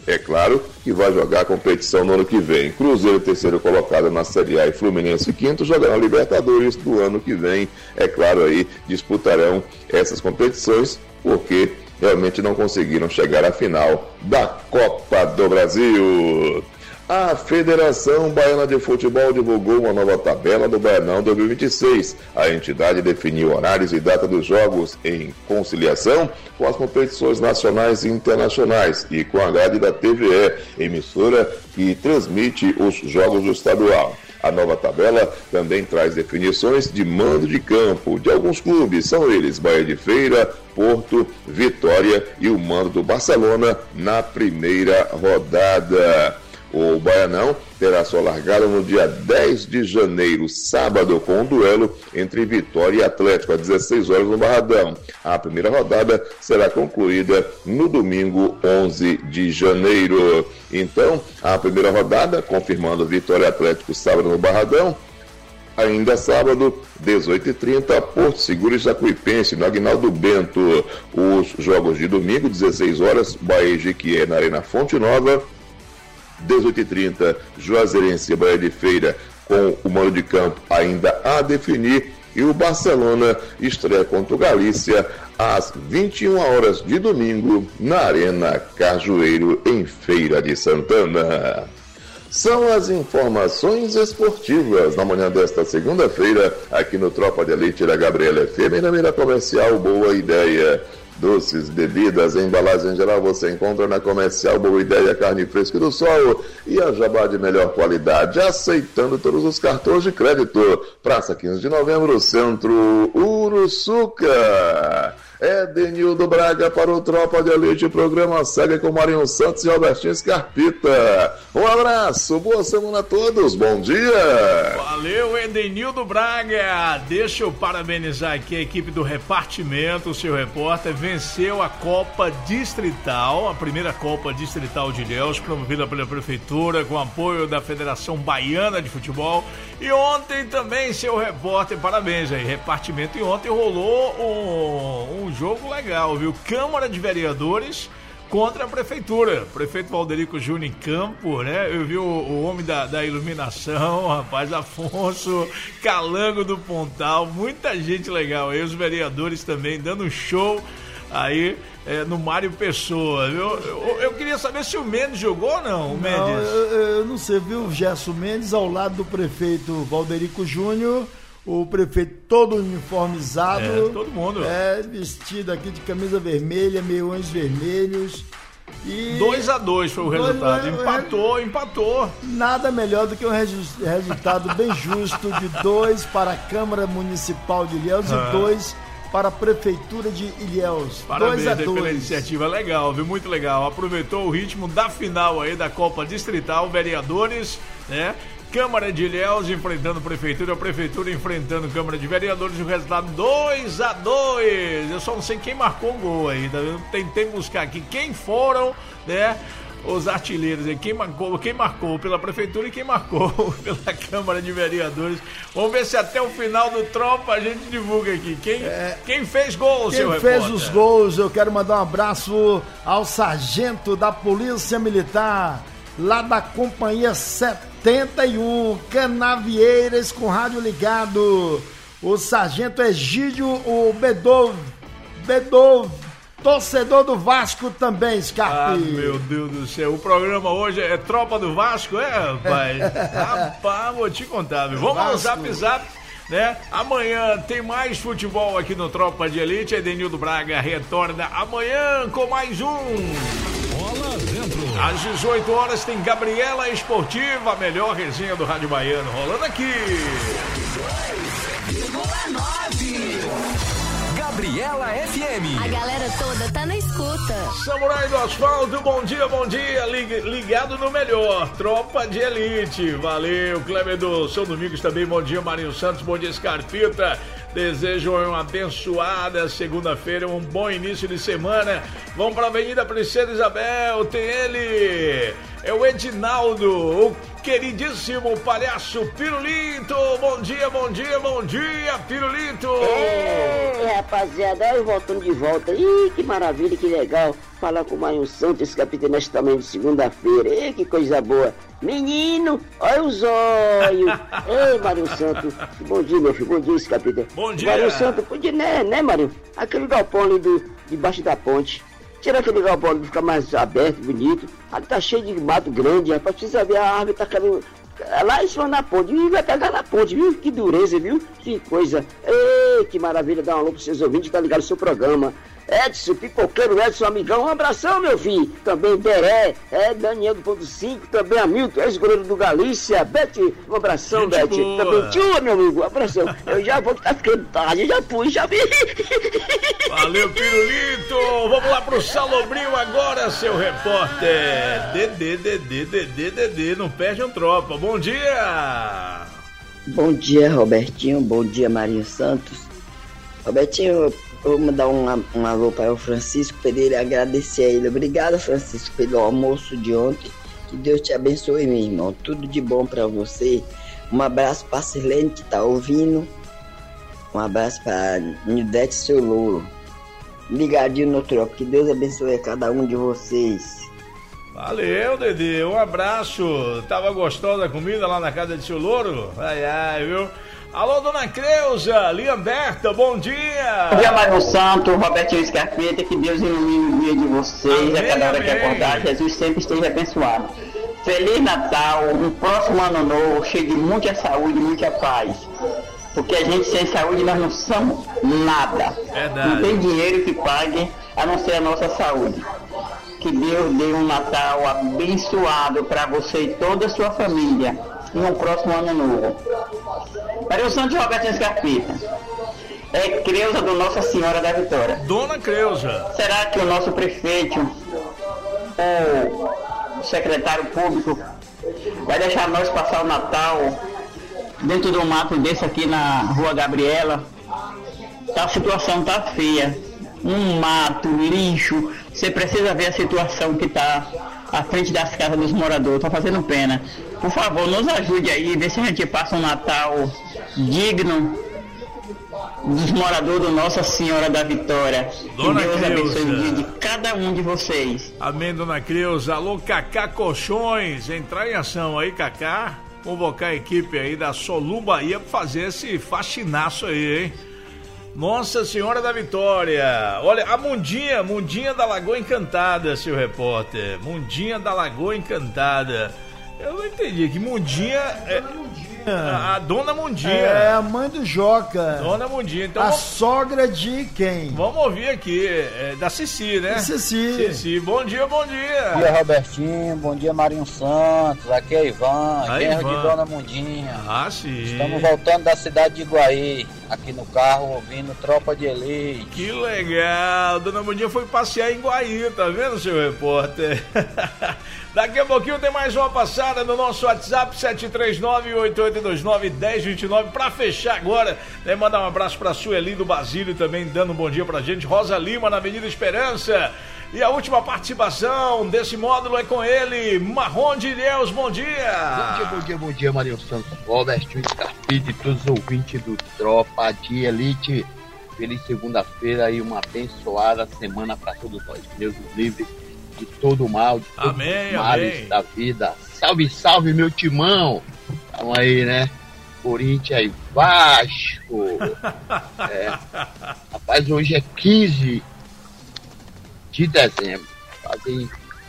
É claro que vai jogar a competição no ano que vem. Cruzeiro, terceiro colocado na Série A, e Fluminense, quinto, jogarão a Libertadores do ano que vem. É claro, aí disputarão essas competições, porque realmente não conseguiram chegar à final da Copa do Brasil. A Federação Baiana de Futebol divulgou uma nova tabela do Baianão 2026. A entidade definiu horários e data dos jogos em conciliação com as competições nacionais e internacionais e com a grade da TVE, emissora que transmite os jogos do estadual. A nova tabela também traz definições de mando de campo de alguns clubes. São eles Bahia de Feira, Porto, Vitória e o mando do Barcelona na primeira rodada. O Baianão terá sua largada no dia 10 de janeiro, sábado, com um duelo entre Vitória e Atlético, às 16 horas no Barradão. A primeira rodada será concluída no domingo 11 de janeiro. Então, a primeira rodada, confirmando Vitória e Atlético sábado no Barradão. Ainda sábado, 18h30, Porto Seguro e Jacuipense, no Aguinaldo Bento. Os jogos de domingo, 16 horas, Bahia e Jequié na Arena Fonte Nova. 18h30, Juazeirense e Bahia de Feira, com o mando de campo ainda a definir. E o Barcelona estreia contra o Galícia às 21 horas de domingo na Arena Cajueiro, em Feira de Santana. São as informações esportivas na manhã desta segunda-feira, aqui no Tropa de Elite da Gabriela FM, na mira comercial Boa Ideia. Doces, bebidas, embalagem em geral você encontra na Comercial Boa Ideia, Carne Fresca do Sol e a Jabá de melhor qualidade, aceitando todos os cartões de crédito. Praça 15 de Novembro, Centro Uruçuca. Edenildo Braga para o Tropa de Elite, o programa segue com Marinho Santos e Robertinho Scarpita. Um abraço, boa semana a todos, bom dia! Valeu, Edenildo Braga! Deixa eu parabenizar aqui a equipe do repartimento, o seu repórter venceu a Copa Distrital, a primeira Copa Distrital de Ilhéus, promovida pela Prefeitura, com apoio da Federação Baiana de Futebol. E ontem também, seu repórter, parabéns aí, repartimento. E ontem rolou um jogo legal, viu? Câmara de Vereadores contra a Prefeitura. Prefeito Valderico Júnior em campo, né? Eu vi o homem da iluminação, rapaz, Afonso, Calango do Pontal, muita gente legal aí, os vereadores também dando show aí no Mário Pessoa, viu? Eu queria saber se o Mendes jogou ou não, o Mendes. Eu não sei, viu? O Gerson Mendes ao lado do prefeito Valderico Júnior, o prefeito todo uniformizado. Todo mundo. Vestido aqui de camisa vermelha, meiões vermelhos. 2-2 foi o resultado. Empatou. Nada melhor do que um resultado bem justo de 2 para a Câmara Municipal de Ilhéus e 2 para a Prefeitura de Ilhéus. Parabéns pela iniciativa, legal, viu? Muito legal. Aproveitou o ritmo da final aí da Copa Distrital, vereadores, né? Câmara de Ilhéus enfrentando a Prefeitura enfrentando Câmara de Vereadores, o resultado 2-2. Eu só não sei quem marcou o gol aí, tá vendo? Tentei buscar aqui quem foram, né? Os artilheiros aí, quem marcou pela Prefeitura e quem marcou pela Câmara de Vereadores. Vamos ver se até o final do Tropa a gente divulga aqui. Quem fez gol, seu repórter? Quem fez os gols, eu quero mandar um abraço ao sargento da Polícia Militar, lá da Companhia 71, Canavieiras, com rádio ligado. O sargento Egídio, o Bedov, torcedor do Vasco também, Scarpi. Meu Deus do céu, o programa hoje é Tropa do Vasco, rapaz? Rapaz, vou te contar, viu? Vamos ao Zap, né? Amanhã tem mais futebol aqui no Tropa de Elite. Edenildo Braga retorna amanhã com mais um. Bola dentro. Às 18 horas tem Gabriela Esportiva, a melhor resenha do Rádio Baiano, rolando aqui. Gabriela FM. A galera toda tá na escuta. Samurai do Asfalto, bom dia. Ligado no melhor, Tropa de Elite. Valeu, Kleber do São Domingos também, bom dia, Marinho Santos, bom dia, Scarpita. Desejo uma abençoada segunda-feira, um bom início de semana. Vamos para a Avenida Princesa Isabel, tem ele, é o Edinaldo, o queridíssimo palhaço Pirulito. Bom dia, Pirulito. Rapaziada, eu voltando de volta. Ih, que maravilha, que legal. Falar com o Marinho Santos, esse capitão neste tamanho de segunda-feira. Ih, que coisa boa. Menino, olha os olhos. Ei, Marinho Santos. Bom dia, meu filho. Bom dia, esse capitão. Bom dia. Marinho Santos, podia, né, Marinho? Aquele galpão ali debaixo da ponte. Tira aquele galpão ali, ficar mais aberto, bonito. Ali tá cheio de mato grande, rapaz. Precisa ver, a árvore tá caindo lá em cima da ponte. E vai pegar na ponte, viu? Que dureza, viu? Que coisa. Ei, que maravilha. Dá um alô pros seus ouvintes, tá ligado no seu programa. Edson, pipoqueiro, Edson, amigão, um abração, meu filho. Também Beré, Daniel do Ponto 5, também Hamilton, ex-goleiro do Galícia. Bete, um abração, Bete. Também Tio, meu amigo, um abração. Eu já vou ficar ficando tarde, já fui, já vi. Valeu, Pirulito. Vamos lá pro Salobrinho agora, seu repórter. Dedê, não perde um tropa. Bom dia. Bom dia, Robertinho. Bom dia, Marinho Santos. Robertinho, eu vou mandar um alô para o Francisco Pereira, agradecer a ele. Obrigado, Francisco, pelo almoço de ontem. Que Deus te abençoe, meu irmão. Tudo de bom para você. Um abraço para a Sirlene, que tá ouvindo. Um abraço para Nildete, seu louro. Ligadinho no troco. Que Deus abençoe a cada um de vocês. Valeu, Dedê. Um abraço. Tava gostosa a comida lá na casa de seu louro? Ai, viu? Alô, dona Creuza, Liamberta, bom dia! Bom dia, Marinho Santos, Robertinho Scarpeta, que Deus ilumine o dia de vocês, amém, a cada hora que acordar, Jesus sempre esteja abençoado. Feliz Natal, um próximo ano novo, cheio de muita saúde, muita paz. Porque a gente sem saúde, nós não somos nada. Verdade. Não tem dinheiro que pague, a não ser a nossa saúde. Que Deus dê um Natal abençoado para você e toda a sua família, e um próximo ano novo. Marinho Santos, Robertinho Scarpeta. É Creuza do Nossa Senhora da Vitória. Dona Creuza. Será que o nosso prefeito ou o secretário público vai deixar nós passar o Natal dentro do mato desse aqui na Rua Gabriela? A situação tá feia. Um mato, lixo. Você precisa ver a situação que tá à frente das casas dos moradores. Tá fazendo pena. Por favor, nos ajude aí, vê se a gente passa um Natal digno dos moradores do Nossa Senhora da Vitória. Dona que Deus Creuza abençoe o dia de cada um de vocês. Amém, Dona Creuza. Alô, Cacá Colchões. Entrar em ação aí, Cacá. Convocar a equipe aí da Solum Bahia pra fazer esse faxinaço aí, hein? Nossa Senhora da Vitória. Olha, a Mundinha da Lagoa Encantada, seu repórter. Mundinha da Lagoa Encantada. Eu não entendi, que Mundinha é... A Dona Mundinha. É a mãe do Joca. Dona Mundinha. Então, a sogra de quem? Vamos ouvir aqui, da Cici, né? Cici, bom dia. Bom dia, Robertinho, bom dia, Marinho Santos, aqui é Ivan, genro de Dona Mundinha. Ah, sim. Estamos voltando da cidade de Iguaí, aqui no carro, ouvindo Tropa de Elite. Que legal, Dona Mundinha foi passear em Iguaí, tá vendo, seu repórter? Daqui a pouquinho tem mais uma passada no nosso WhatsApp, 739-8829-1029. Pra fechar agora, né, mandar um abraço pra Sueli do Basílio também, dando um bom dia pra gente. Rosa Lima, na Avenida Esperança. E a última participação desse módulo é com ele, Marrom de Ilhéus, bom dia. Bom dia, Marinho Santos, Robertinho Scarpita e todos os ouvintes do Tropa de Elite. Feliz segunda-feira e uma abençoada semana pra todos nós. Deus nos livre de todo o mal, de todos os males da vida. Salve, salve, meu timão. Então aí, né? Corinthians e Vasco. Rapaz, hoje é 15 de dezembro. Fazem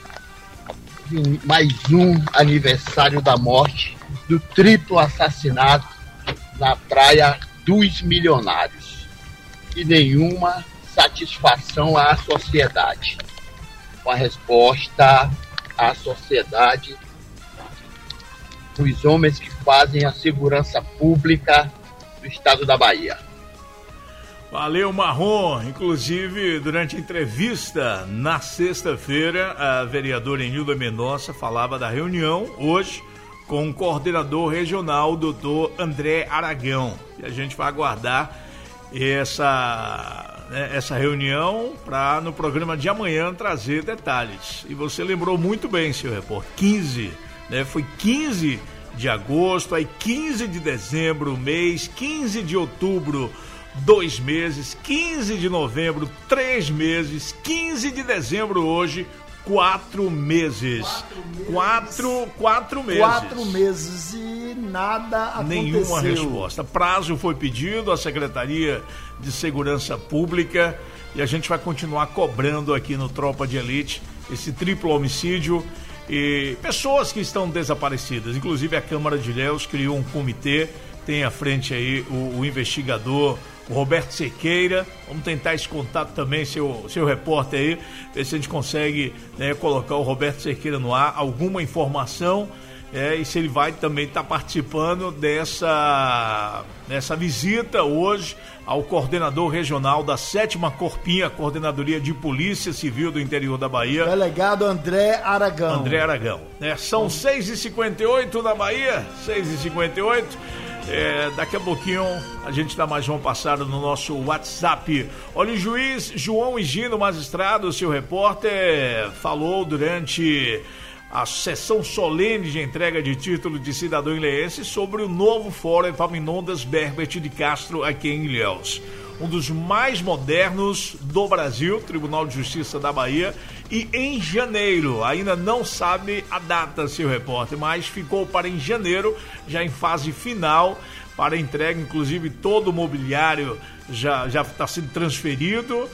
mais um aniversário da morte do triplo assassinato na Praia dos Milionários. E nenhuma satisfação à sociedade. Uma resposta à sociedade dos homens que fazem a segurança pública do estado da Bahia. Valeu, Marrom. Inclusive, durante a entrevista na sexta-feira, a vereadora Enilda Mendonça falava da reunião hoje com o coordenador regional, doutor André Aragão. E a gente vai aguardar essa reunião para no programa de amanhã trazer detalhes. E você lembrou muito bem, seu repórter, 15 né? Foi 15 de agosto, aí 15 de dezembro, mês, 15 de outubro, 2 meses, 15 de novembro, 3 meses, 15 de dezembro hoje, 4 meses. 4 meses. 4 meses e nada aconteceu. Nenhuma resposta. Prazo foi pedido à Secretaria de Segurança Pública e a gente vai continuar cobrando aqui no Tropa de Elite esse triplo homicídio e pessoas que estão desaparecidas. Inclusive a Câmara de Ilhéus criou um comitê, tem à frente aí o investigador o Roberto Cerqueira. Vamos tentar esse contato também, seu repórter aí, ver se a gente consegue, né, colocar o Roberto Cerqueira no ar, alguma informação, e se ele vai também estar participando dessa visita hoje ao coordenador regional da 7ª Corpinha, Coordenadoria de Polícia Civil do interior da Bahia. Delegado André Aragão. André Aragão, né? São 6h58 na Bahia, 6h58. Daqui a pouquinho a gente dá mais uma passada no nosso WhatsApp. Olha, o juiz João Higino Magistrado, seu repórter, falou durante a sessão solene de entrega de título de cidadão ilhéense sobre o novo Fórum Epaminondas Berbert de Castro aqui em Ilhéus. Um dos mais modernos do Brasil, Tribunal de Justiça da Bahia, e em janeiro, ainda não sabe a data, seu repórter, mas ficou para em janeiro, já em fase final, para entrega, inclusive todo o mobiliário já está sendo transferido,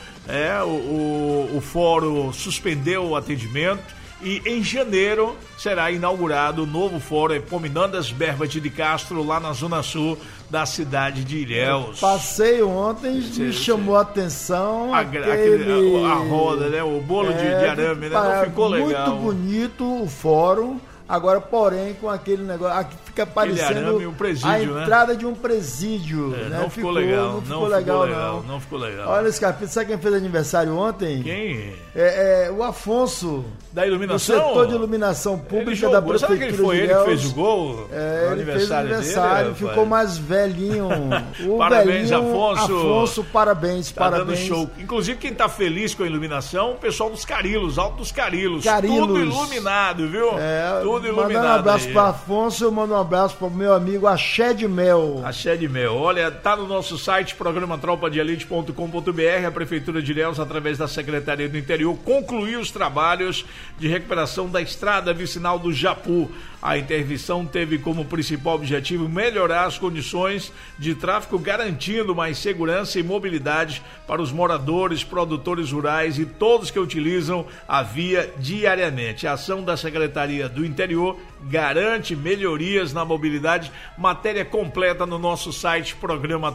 o fórum suspendeu o atendimento, e em janeiro será inaugurado o novo Fórum Epaminondas Berbert de Castro, lá na zona sul da cidade de Ilhéus. Passei ontem, me chamou a atenção a roda, né? O bolo de arame, né? Não ficou legal. Muito bonito o fórum. Agora, porém, com aquele negócio, aqui fica parecendo arame, presídio, a entrada, né, de um presídio. Né? Não ficou legal. Não ficou legal. Olha, Scarpita, sabe quem fez aniversário ontem? Quem? O Afonso. Da iluminação? Do setor de iluminação pública da Prefeitura. Sabe que ele foi ele que fez o gol? Ele fez o aniversário, dele, ficou mais velhinho. Parabéns, velhinho, Afonso. Parabéns, tá parabéns. Dando show. Inclusive, quem tá feliz com a iluminação, o pessoal dos Carilos, Alto dos Carilos. Tudo iluminado, viu? Tudo iluminado. Mandando um abraço para Afonso, eu mando um abraço para o meu amigo Axé de Mel. Axé de Mel. Olha, tá no nosso site, programa tropadeelite.com.br. A Prefeitura de Ilhéus, através da Secretaria do Interior, concluiu os trabalhos de recuperação da estrada vicinal do Japu. A intervenção teve como principal objetivo melhorar as condições de tráfego, garantindo mais segurança e mobilidade para os moradores, produtores rurais e todos que utilizam a via diariamente. A ação da Secretaria do Interior garante melhorias na mobilidade. Matéria completa no nosso site, programa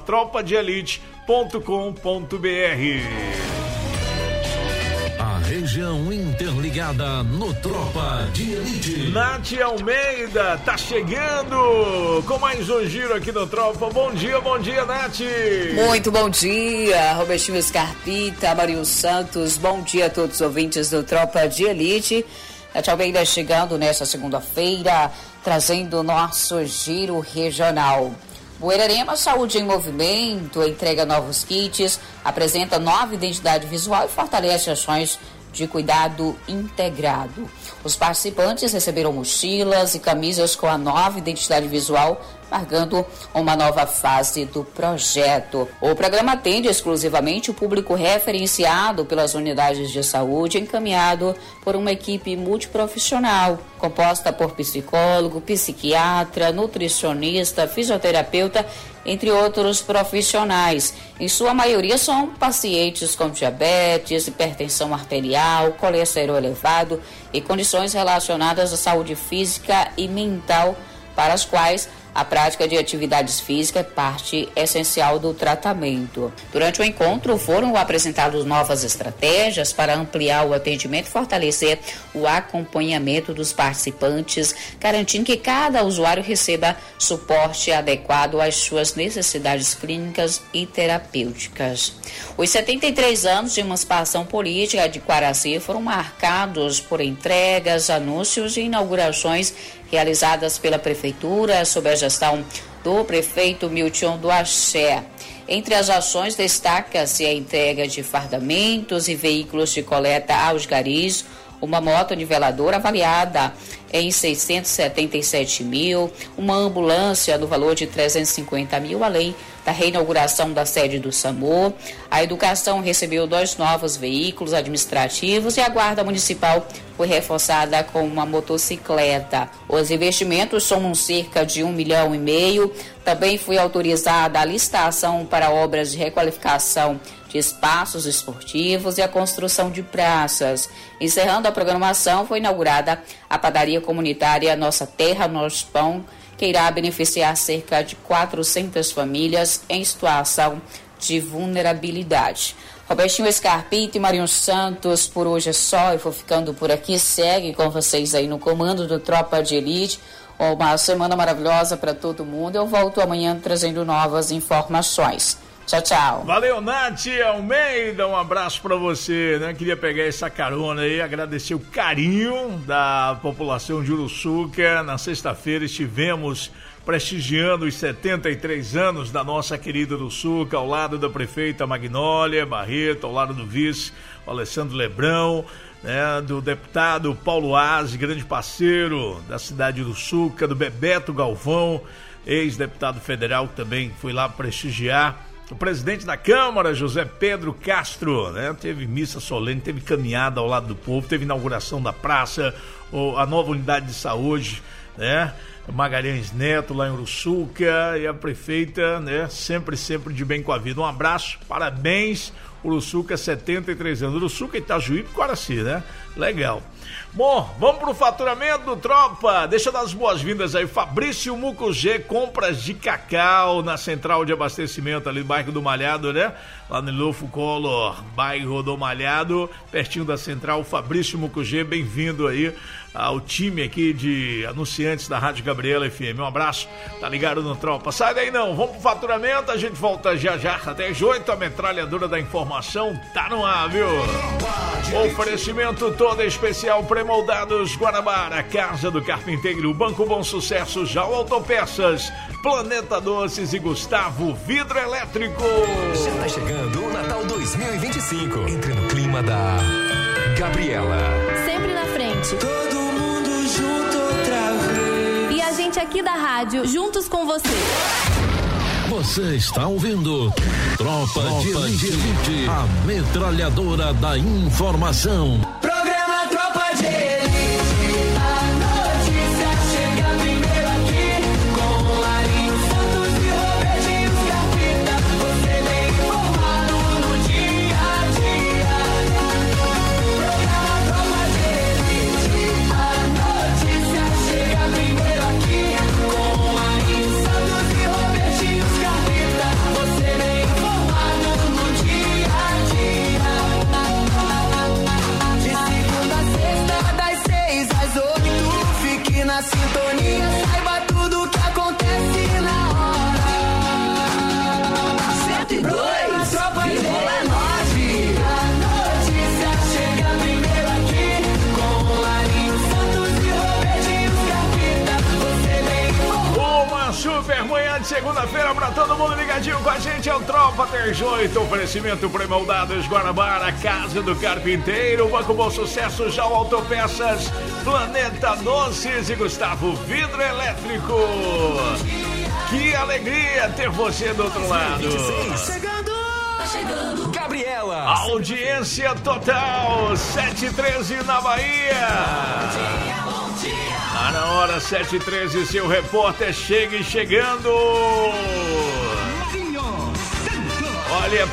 tropadeelite.com.br. Região interligada no Tropa de Elite. Nath Almeida tá chegando com mais um giro aqui no Tropa. Bom dia, Nath. Muito bom dia, Robertinho Scarpita, Marinho Santos. Bom dia a todos os ouvintes do Tropa de Elite. Nath Almeida chegando nesta segunda-feira, trazendo o nosso giro regional. Buerarema Saúde em Movimento entrega novos kits, apresenta nova identidade visual e fortalece ações de cuidado integrado. Os participantes receberam mochilas e camisas com a nova identidade visual, marcando uma nova fase do projeto. O programa atende exclusivamente o público referenciado pelas unidades de saúde, encaminhado por uma equipe multiprofissional, composta por psicólogo, psiquiatra, nutricionista, fisioterapeuta, entre outros profissionais. Em sua maioria são pacientes com diabetes, hipertensão arterial, colesterol elevado e condições relacionadas à saúde física e mental, para as quais a prática de atividades físicas é parte essencial do tratamento. Durante o encontro foram apresentadas novas estratégias para ampliar o atendimento e fortalecer o acompanhamento dos participantes, garantindo que cada usuário receba suporte adequado às suas necessidades clínicas e terapêuticas. Os 73 anos de emancipação política de Quaraci foram marcados por entregas, anúncios e inaugurações realizadas pela Prefeitura sob a gestão do prefeito Milton do Axé. Entre as ações destaca-se a entrega de fardamentos e veículos de coleta aos garis, uma moto niveladora avaliada em 677 mil, uma ambulância no valor de 350 mil, além da reinauguração da sede do SAMU. A educação recebeu 2 novos veículos administrativos e a Guarda Municipal foi reforçada com uma motocicleta. Os investimentos somam cerca de 1,5 milhão. Também foi autorizada a licitação para obras de requalificação de espaços esportivos e a construção de praças. Encerrando a programação, foi inaugurada a padaria comunitária Nossa Terra, Nosso Pão, que irá beneficiar cerca de 400 famílias em situação de vulnerabilidade. Robertinho Scarpita e Marinho Santos, por hoje é só. Eu vou ficando por aqui. Segue com vocês aí no comando do Tropa de Elite. Uma semana maravilhosa para todo mundo. Eu volto amanhã trazendo novas informações. Tchau, tchau. Valeu, Nath Almeida, um abraço pra você, né? Queria pegar essa carona aí, agradecer o carinho da população de Uruçuca. Na sexta-feira estivemos prestigiando os 73 anos da nossa querida Uruçuca, ao lado da prefeita Magnólia Barreto, ao lado do vice Alessandro Lebrão, né, do deputado Paulo Aze, grande parceiro da cidade de Uruçuca, do Bebeto Galvão, ex-deputado federal, que também foi lá prestigiar. O presidente da Câmara, José Pedro Castro, né? Teve missa solene, teve caminhada ao lado do povo, teve inauguração da praça, a nova unidade de saúde, né? Magalhães Neto, lá em Uruçuca, e a prefeita, né? Sempre de bem com a vida. Um abraço, parabéns, Uruçuca, 73 anos. Uruçuca, Itajuípe e Coraci, né? Legal. Bom, vamos pro faturamento do Tropa. Deixa eu dar as boas-vindas aí. Fabrício Mucugê, compras de cacau na central de abastecimento ali no bairro do Malhado, né? Lá no Lofo Collor, bairro do Malhado, pertinho da central. Fabrício Mucugê, bem-vindo aí ao time aqui de anunciantes da Rádio Gabriela FM. Um abraço, tá ligado no Tropa? Sai daí não, vamos pro faturamento, a gente volta já até às 8, a metralhadora da informação tá no ar, viu? Oferecimento todo especial Premoldados Guanabara, Casa do Carpinteiro, Banco Bom Sucesso, Jau Autopeças, Planeta Doces e Gustavo Vidro Elétrico. Já tá chegando o Natal 2025. Entre no clima da Gabriela. Sempre na frente. Todo mundo junto outra vez. E a gente aqui da rádio, juntos com você. Você está ouvindo Tropa de Elite, a metralhadora da informação. Programa Tropa de Elite, a notícia chega primeiro aqui, com Marinho Santos e Robertinho Scarpita, você bem informado no dia a dia. Programa Tropa de Elite, a notícia chega primeiro aqui, com Marinho Santos e Robertinho Scarpita, você bem informado no dia a dia. De segunda a sexta, das 6 às 8, fique na sintonia, saiba tudo que acontece na hora. 102, tropa de 9. A notícia chega primeiro aqui, com Marinho Santos e Robertinho Scarpita, você bem informado. Uma super manhã de segunda-feira pra todo mundo ligadinho com a gente, é o Tropa TR8, oferecimento Premoldados Guanabara, Casa do Carpinteiro, Banco Bom Sucesso, Jau Autopeças, Planeta Doces e Gustavo Vidro Elétrico. Que alegria ter você do outro lado. Chegando, Gabriela. Audiência total, 7h13 na Bahia. Tá na hora, 7h13, seu repórter chega e chegando. Olha,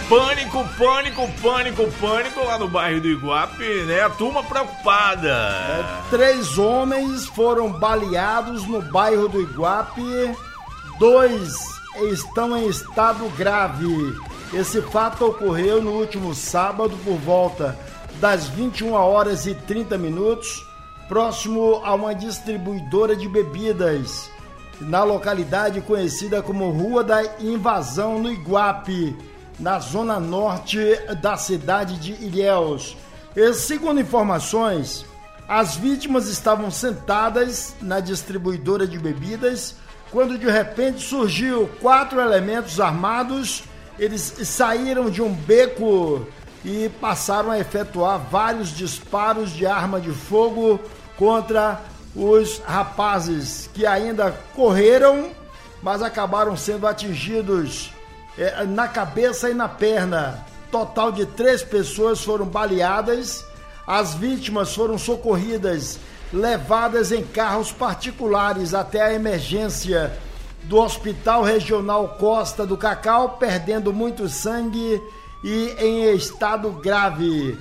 pânico lá no bairro do Iguape, né? A turma preocupada. 3 homens foram baleados no bairro do Iguape, 2 estão em estado grave. Esse fato ocorreu no último sábado por volta das 21h30, próximo a uma distribuidora de bebidas, na localidade conhecida como Rua da Invasão, no Iguape, na zona norte da cidade de Ilhéus. E, segundo informações, as vítimas estavam sentadas na distribuidora de bebidas quando de repente surgiu 4 elementos armados. Eles saíram de um beco e passaram a efetuar vários disparos de arma de fogo contra os rapazes que ainda correram, mas acabaram sendo atingidos na cabeça e na perna. Total de 3 pessoas foram baleadas. As vítimas foram socorridas, levadas em carros particulares até a emergência do Hospital Regional Costa do Cacau, perdendo muito sangue e em estado grave.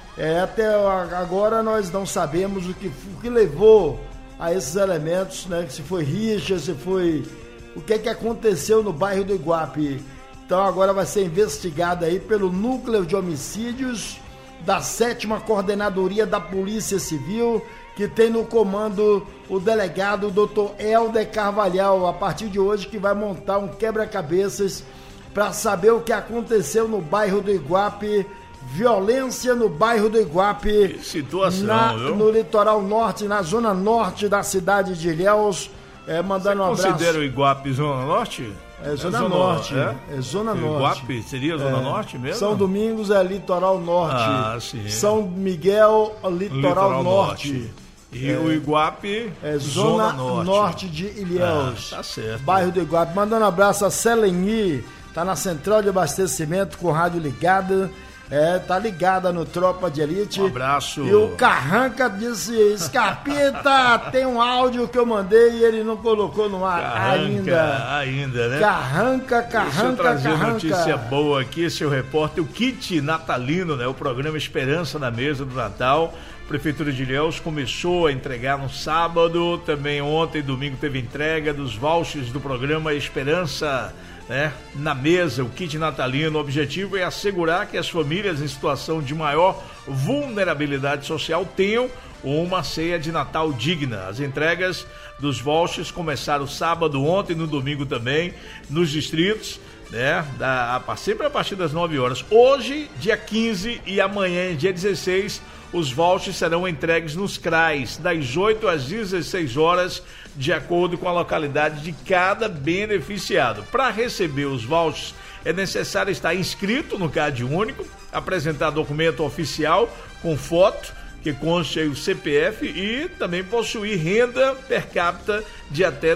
Até agora nós não sabemos o que levou a esses elementos, né? Se foi rixa, se foi... O que aconteceu no bairro do Iguape. Então agora vai ser investigado aí pelo Núcleo de Homicídios da 7ª Coordenadoria da Polícia Civil, que tem no comando o delegado Dr. Helder Carvalhal, a partir de hoje, que vai montar um quebra-cabeças para saber o que aconteceu no bairro do Iguape. Violência no bairro do Iguape. Que situação, viu? No litoral norte, na zona norte da cidade de Ilhéus. Mandando um abraço. Você considera o Iguape zona norte? É zona norte. É zona norte. Iguape seria zona norte mesmo? São Domingos é litoral norte. Ah, sim. São Miguel, litoral norte. E o Iguape é zona norte de Ilhéus. Tá certo. Bairro do Iguape. Mandando um abraço a Seleni, tá na central de abastecimento com rádio ligada. Tá ligada no Tropa de Elite. Um abraço. E o Carranca disse: Scarpita, tem um áudio que eu mandei e ele não colocou no ar ainda, né? Carranca. Deixa eu trazer notícia boa aqui, seu repórter. O kit natalino, né? O programa Esperança na Mesa do Natal. Prefeitura de Ilhéus começou a entregar no sábado. Também ontem, domingo, teve entrega dos vouchers do programa Esperança, né, na mesa, o kit natalino. O objetivo é assegurar que as famílias em situação de maior vulnerabilidade social tenham uma ceia de Natal digna. As entregas dos vouchers começaram sábado, ontem, no domingo também, nos distritos, né, sempre a partir das 9 horas. Hoje, dia 15, e amanhã, dia 16, os vouchers serão entregues nos CRAs, das 8 às 16 horas, de acordo com a localidade de cada beneficiado. Para receber os vouchers, é necessário estar inscrito no CAD único, apresentar documento oficial com foto, que conste aí o CPF, e também possuir renda per capita de até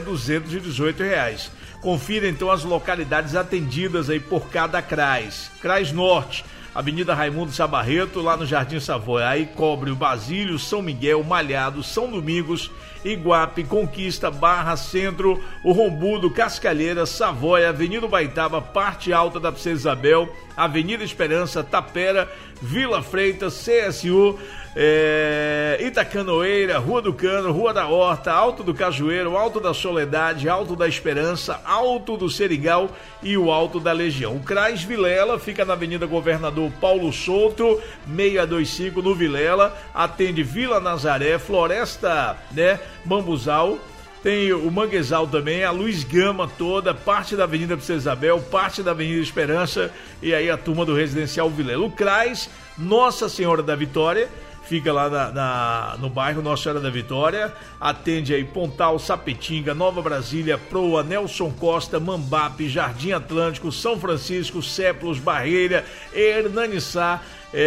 R$218. Confira então as localidades atendidas aí por cada CRAs. CRAs Norte, Avenida Raimundo Sabarreto, lá no Jardim Savoia. Aí cobre o Basílio, São Miguel, Malhado, São Domingos, Iguape, Conquista, Barra, Centro, o Rombudo, Cascalheira, Savoia, Avenida Baitaba, Parte Alta da Princesa Isabel, Avenida Esperança, Tapera, Vila Freitas, CSU, Itacanoeira, Rua do Cano, Rua da Horta, Alto do Cajueiro, Alto da Soledade, Alto da Esperança, Alto do Seringal e o Alto da Legião. O CRAS Vilela fica na Avenida Governador Paulo Souto, 625 no Vilela, atende Vila Nazaré, Floresta, né, Bambuzal, tem o Manguezal também, a Luiz Gama toda, parte da Avenida Princesa Isabel, parte da Avenida Esperança, e aí a turma do Residencial Vilela. O CRAS Nossa Senhora da Vitória fica lá no bairro Nossa Senhora da Vitória, atende aí Pontal, Sapetinga, Nova Brasília, Proa, Nelson Costa, Mambape, Jardim Atlântico, São Francisco, Cépulos, Barreira, Hernanissá,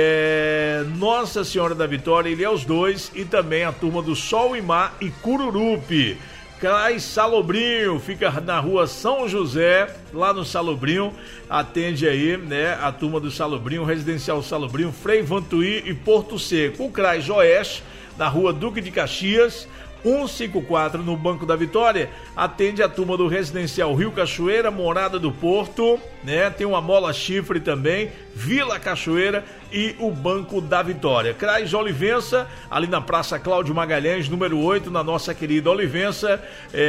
Nossa Senhora da Vitória, Ilhéus 2, e também a turma do Sol e Mar e Cururupi. CRAS Salobrinho, fica na rua São José, lá no Salobrinho, atende aí, né, a turma do Salobrinho, Residencial Salobrinho, Frei Vantuí e Porto Seco. O CRAS Oeste, na rua Duque de Caxias, 154 no Banco da Vitória, atende a turma do Residencial Rio Cachoeira, Morada do Porto, né? Tem uma Mola Chifre também, Vila Cachoeira e o Banco da Vitória. CRAS Olivença, ali na Praça Cláudio Magalhães, número 8, na nossa querida Olivença,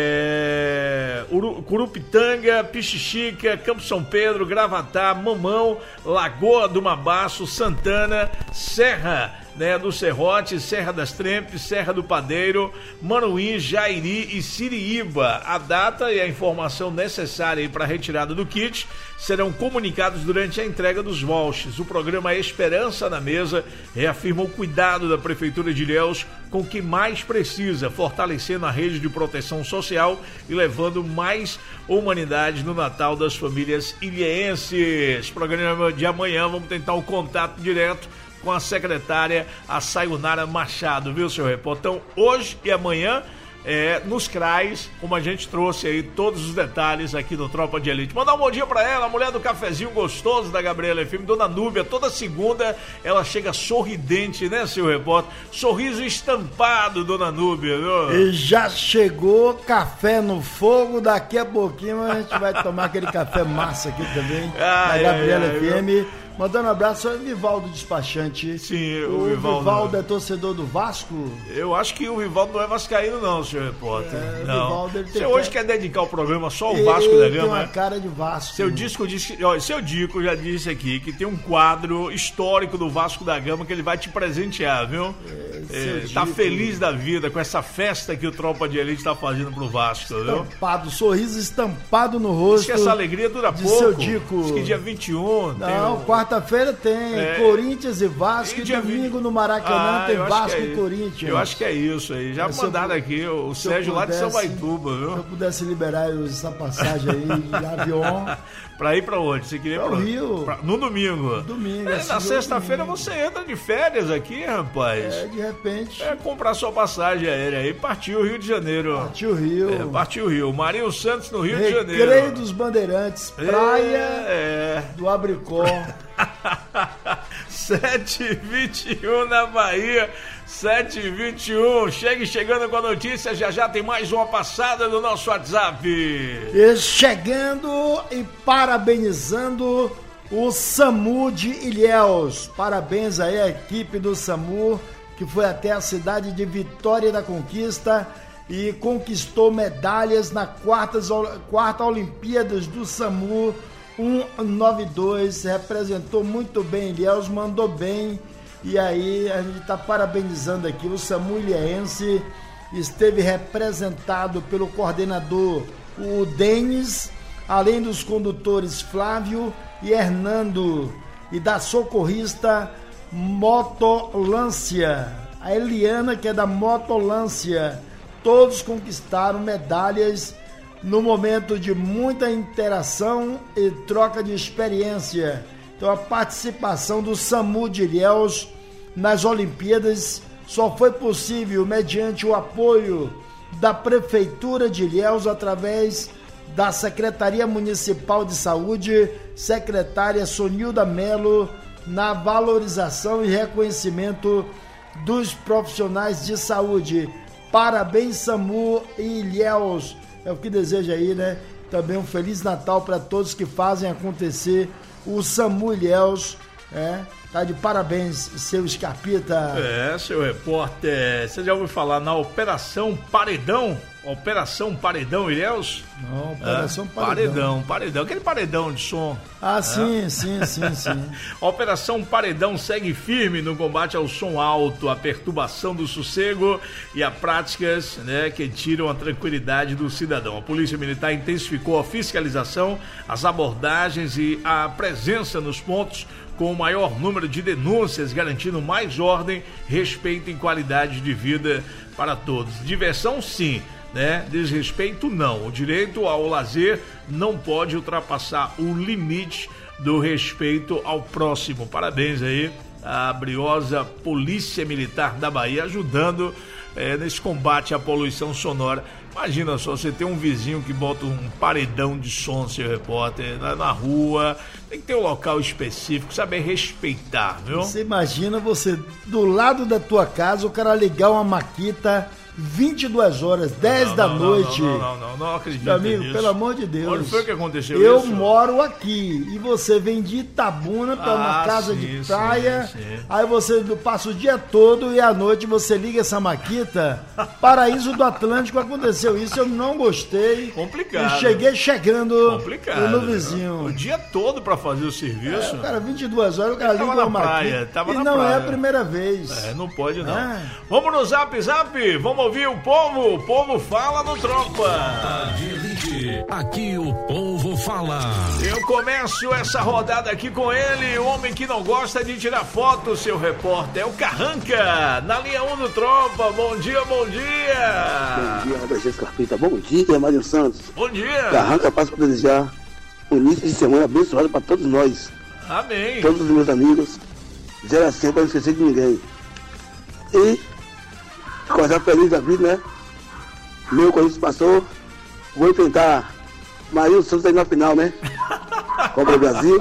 Curupitanga, Pichichica, Campo São Pedro, Gravatá, Mamão, Lagoa do Mabaço, Santana, Serra, né, do Serrote, Serra das Trempes, Serra do Padeiro, Manuim, Jairi e Siriíba. A data e a informação necessária para a retirada do kit serão comunicados durante a entrega dos vouchers. O programa Esperança na Mesa reafirma o cuidado da Prefeitura de Ilhéus com quem mais precisa, fortalecendo a rede de proteção social e levando mais humanidade no Natal das famílias ilhéenses. Programa de amanhã, vamos tentar um contato direto com a secretária, a Sayonara Machado, viu, seu repórter? Então, hoje e amanhã, nos CRAs, como a gente trouxe aí todos os detalhes aqui do Tropa de Elite. Mandar um bom dia pra ela, a mulher do cafezinho gostoso da Gabriela FM, Dona Núbia. Toda segunda ela chega sorridente, né, seu repórter? Sorriso estampado, Dona Núbia, viu? E já chegou café no fogo, daqui a pouquinho a gente vai tomar aquele café massa aqui também, da Gabriela FM. Mandando um abraço ao Vivaldo Despachante. Sim, o Vivaldo é torcedor do Vasco? Eu acho que o Vivaldo não é vascaíno não, senhor repórter. Não. Vivaldo, ele você hoje quer dedicar o programa só ao Vasco da Gama? Tem uma cara de Vasco. Seu Dico já disse aqui que tem um quadro histórico do Vasco da Gama que ele vai te presentear, viu? Tá feliz da vida com essa festa que o Tropa de Elite tá fazendo pro Vasco, viu? Estampado, sorriso estampado no rosto. Diz que essa alegria dura pouco. Seu Dico. Diz que dia 21 não, quarta-feira tem Corinthians e Vasco, e domingo no Maracanã tem Vasco e Corinthians. Eu acho que é isso aí. Já mandaram aqui o Sérgio lá de São Baituba, viu? Se eu pudesse liberar essa passagem aí de avião. Pra ir pra onde? Você queria ir pro Rio? No domingo. Domingo. Na sexta-feira você entra de férias aqui, rapaz. De repente. Comprar sua passagem aérea aí. Partiu o Rio de Janeiro. Partiu o Rio. Partiu o Rio. Marinho Santos no Rio de Janeiro. Recreio dos Bandeirantes. Praia do Abricó. 7h21 na Bahia. 7h21, chegando com a notícia, já tem mais uma passada do nosso WhatsApp. E chegando e parabenizando o SAMU de Ilhéus. Parabéns aí à equipe do SAMU, que foi até a cidade de Vitória da Conquista e conquistou medalhas na quarta Olimpíadas do SAMU 192, representou muito bem Ilhéus, mandou bem. E aí a gente está parabenizando aqui o SAMU ilhéense, esteve representado pelo coordenador o Denis, além dos condutores Flávio e Hernando, e da socorrista Motolância, a Eliana, que é da Motolância. Todos conquistaram medalhas no momento de muita interação e troca de experiência. Então a participação do SAMU de Ilhéus nas Olimpíadas só foi possível mediante o apoio da Prefeitura de Ilhéus através da Secretaria Municipal de Saúde, secretária Sonilda Melo, na valorização e reconhecimento dos profissionais de saúde. Parabéns, SAMU e Ilhéus. É o que deseja aí, né? Também um Feliz Natal para todos que fazem acontecer o SAMU Ilhéus, tá de parabéns, seu Scarpita. Seu repórter, você já ouviu falar na Operação Paredão? Operação Paredão Ilhéus? Não, Operação Paredão. Paredão, aquele paredão de som. Sim. A Operação Paredão segue firme no combate ao som alto, a perturbação do sossego e a práticas, que tiram a tranquilidade do cidadão. A Polícia Militar intensificou a fiscalização, as abordagens e a presença nos pontos com o maior número de denúncias, garantindo mais ordem, respeito e qualidade de vida para todos. Diversão, sim, desrespeito, não. O direito ao lazer não pode ultrapassar o limite do respeito ao próximo. Parabéns aí à briosa Polícia Militar da Bahia, ajudando nesse combate à poluição sonora. Imagina só, você tem um vizinho que bota um paredão de som, seu repórter, na rua. Tem que ter um local específico, saber respeitar, viu? Você imagina você, do lado da tua casa, o cara ligar uma maquita 22 horas, 10 da noite. Não acredito Meu amigo, nisso. pelo amor de Deus. Onde foi que aconteceu eu isso? Eu moro aqui e você vem de Itabuna para uma casa de praia, aí você passa o dia todo e à noite você liga essa maquita. Paraíso do Atlântico, aconteceu isso, eu não gostei. Complicado. E cheguei chegando complicado, no vizinho. O dia todo para fazer o serviço. Cara, 22 horas, o cara liga uma maquita. Tava e na não praia. é a primeira vez. Não pode não. Vamos no Zap, vamos ouvir o povo. O povo fala no Tropa de Elite. Aqui o povo fala. Eu começo essa rodada aqui com ele, o homem que não gosta de tirar foto, seu repórter, é o Carranca, na linha 1 do Tropa. Bom dia, bom dia. Bom dia, Roberto Carpita. Bom dia, Mário Santos. Bom dia. Carranca, passo para desejar um início de semana abençoado para todos nós. Amém. Todos os meus amigos. 0 a 100 para não esquecer de ninguém. E acordar feliz da vida, né? Meu Corinthians passou. Vou enfrentar Marinho Santos aí na final, né? Copa do Brasil.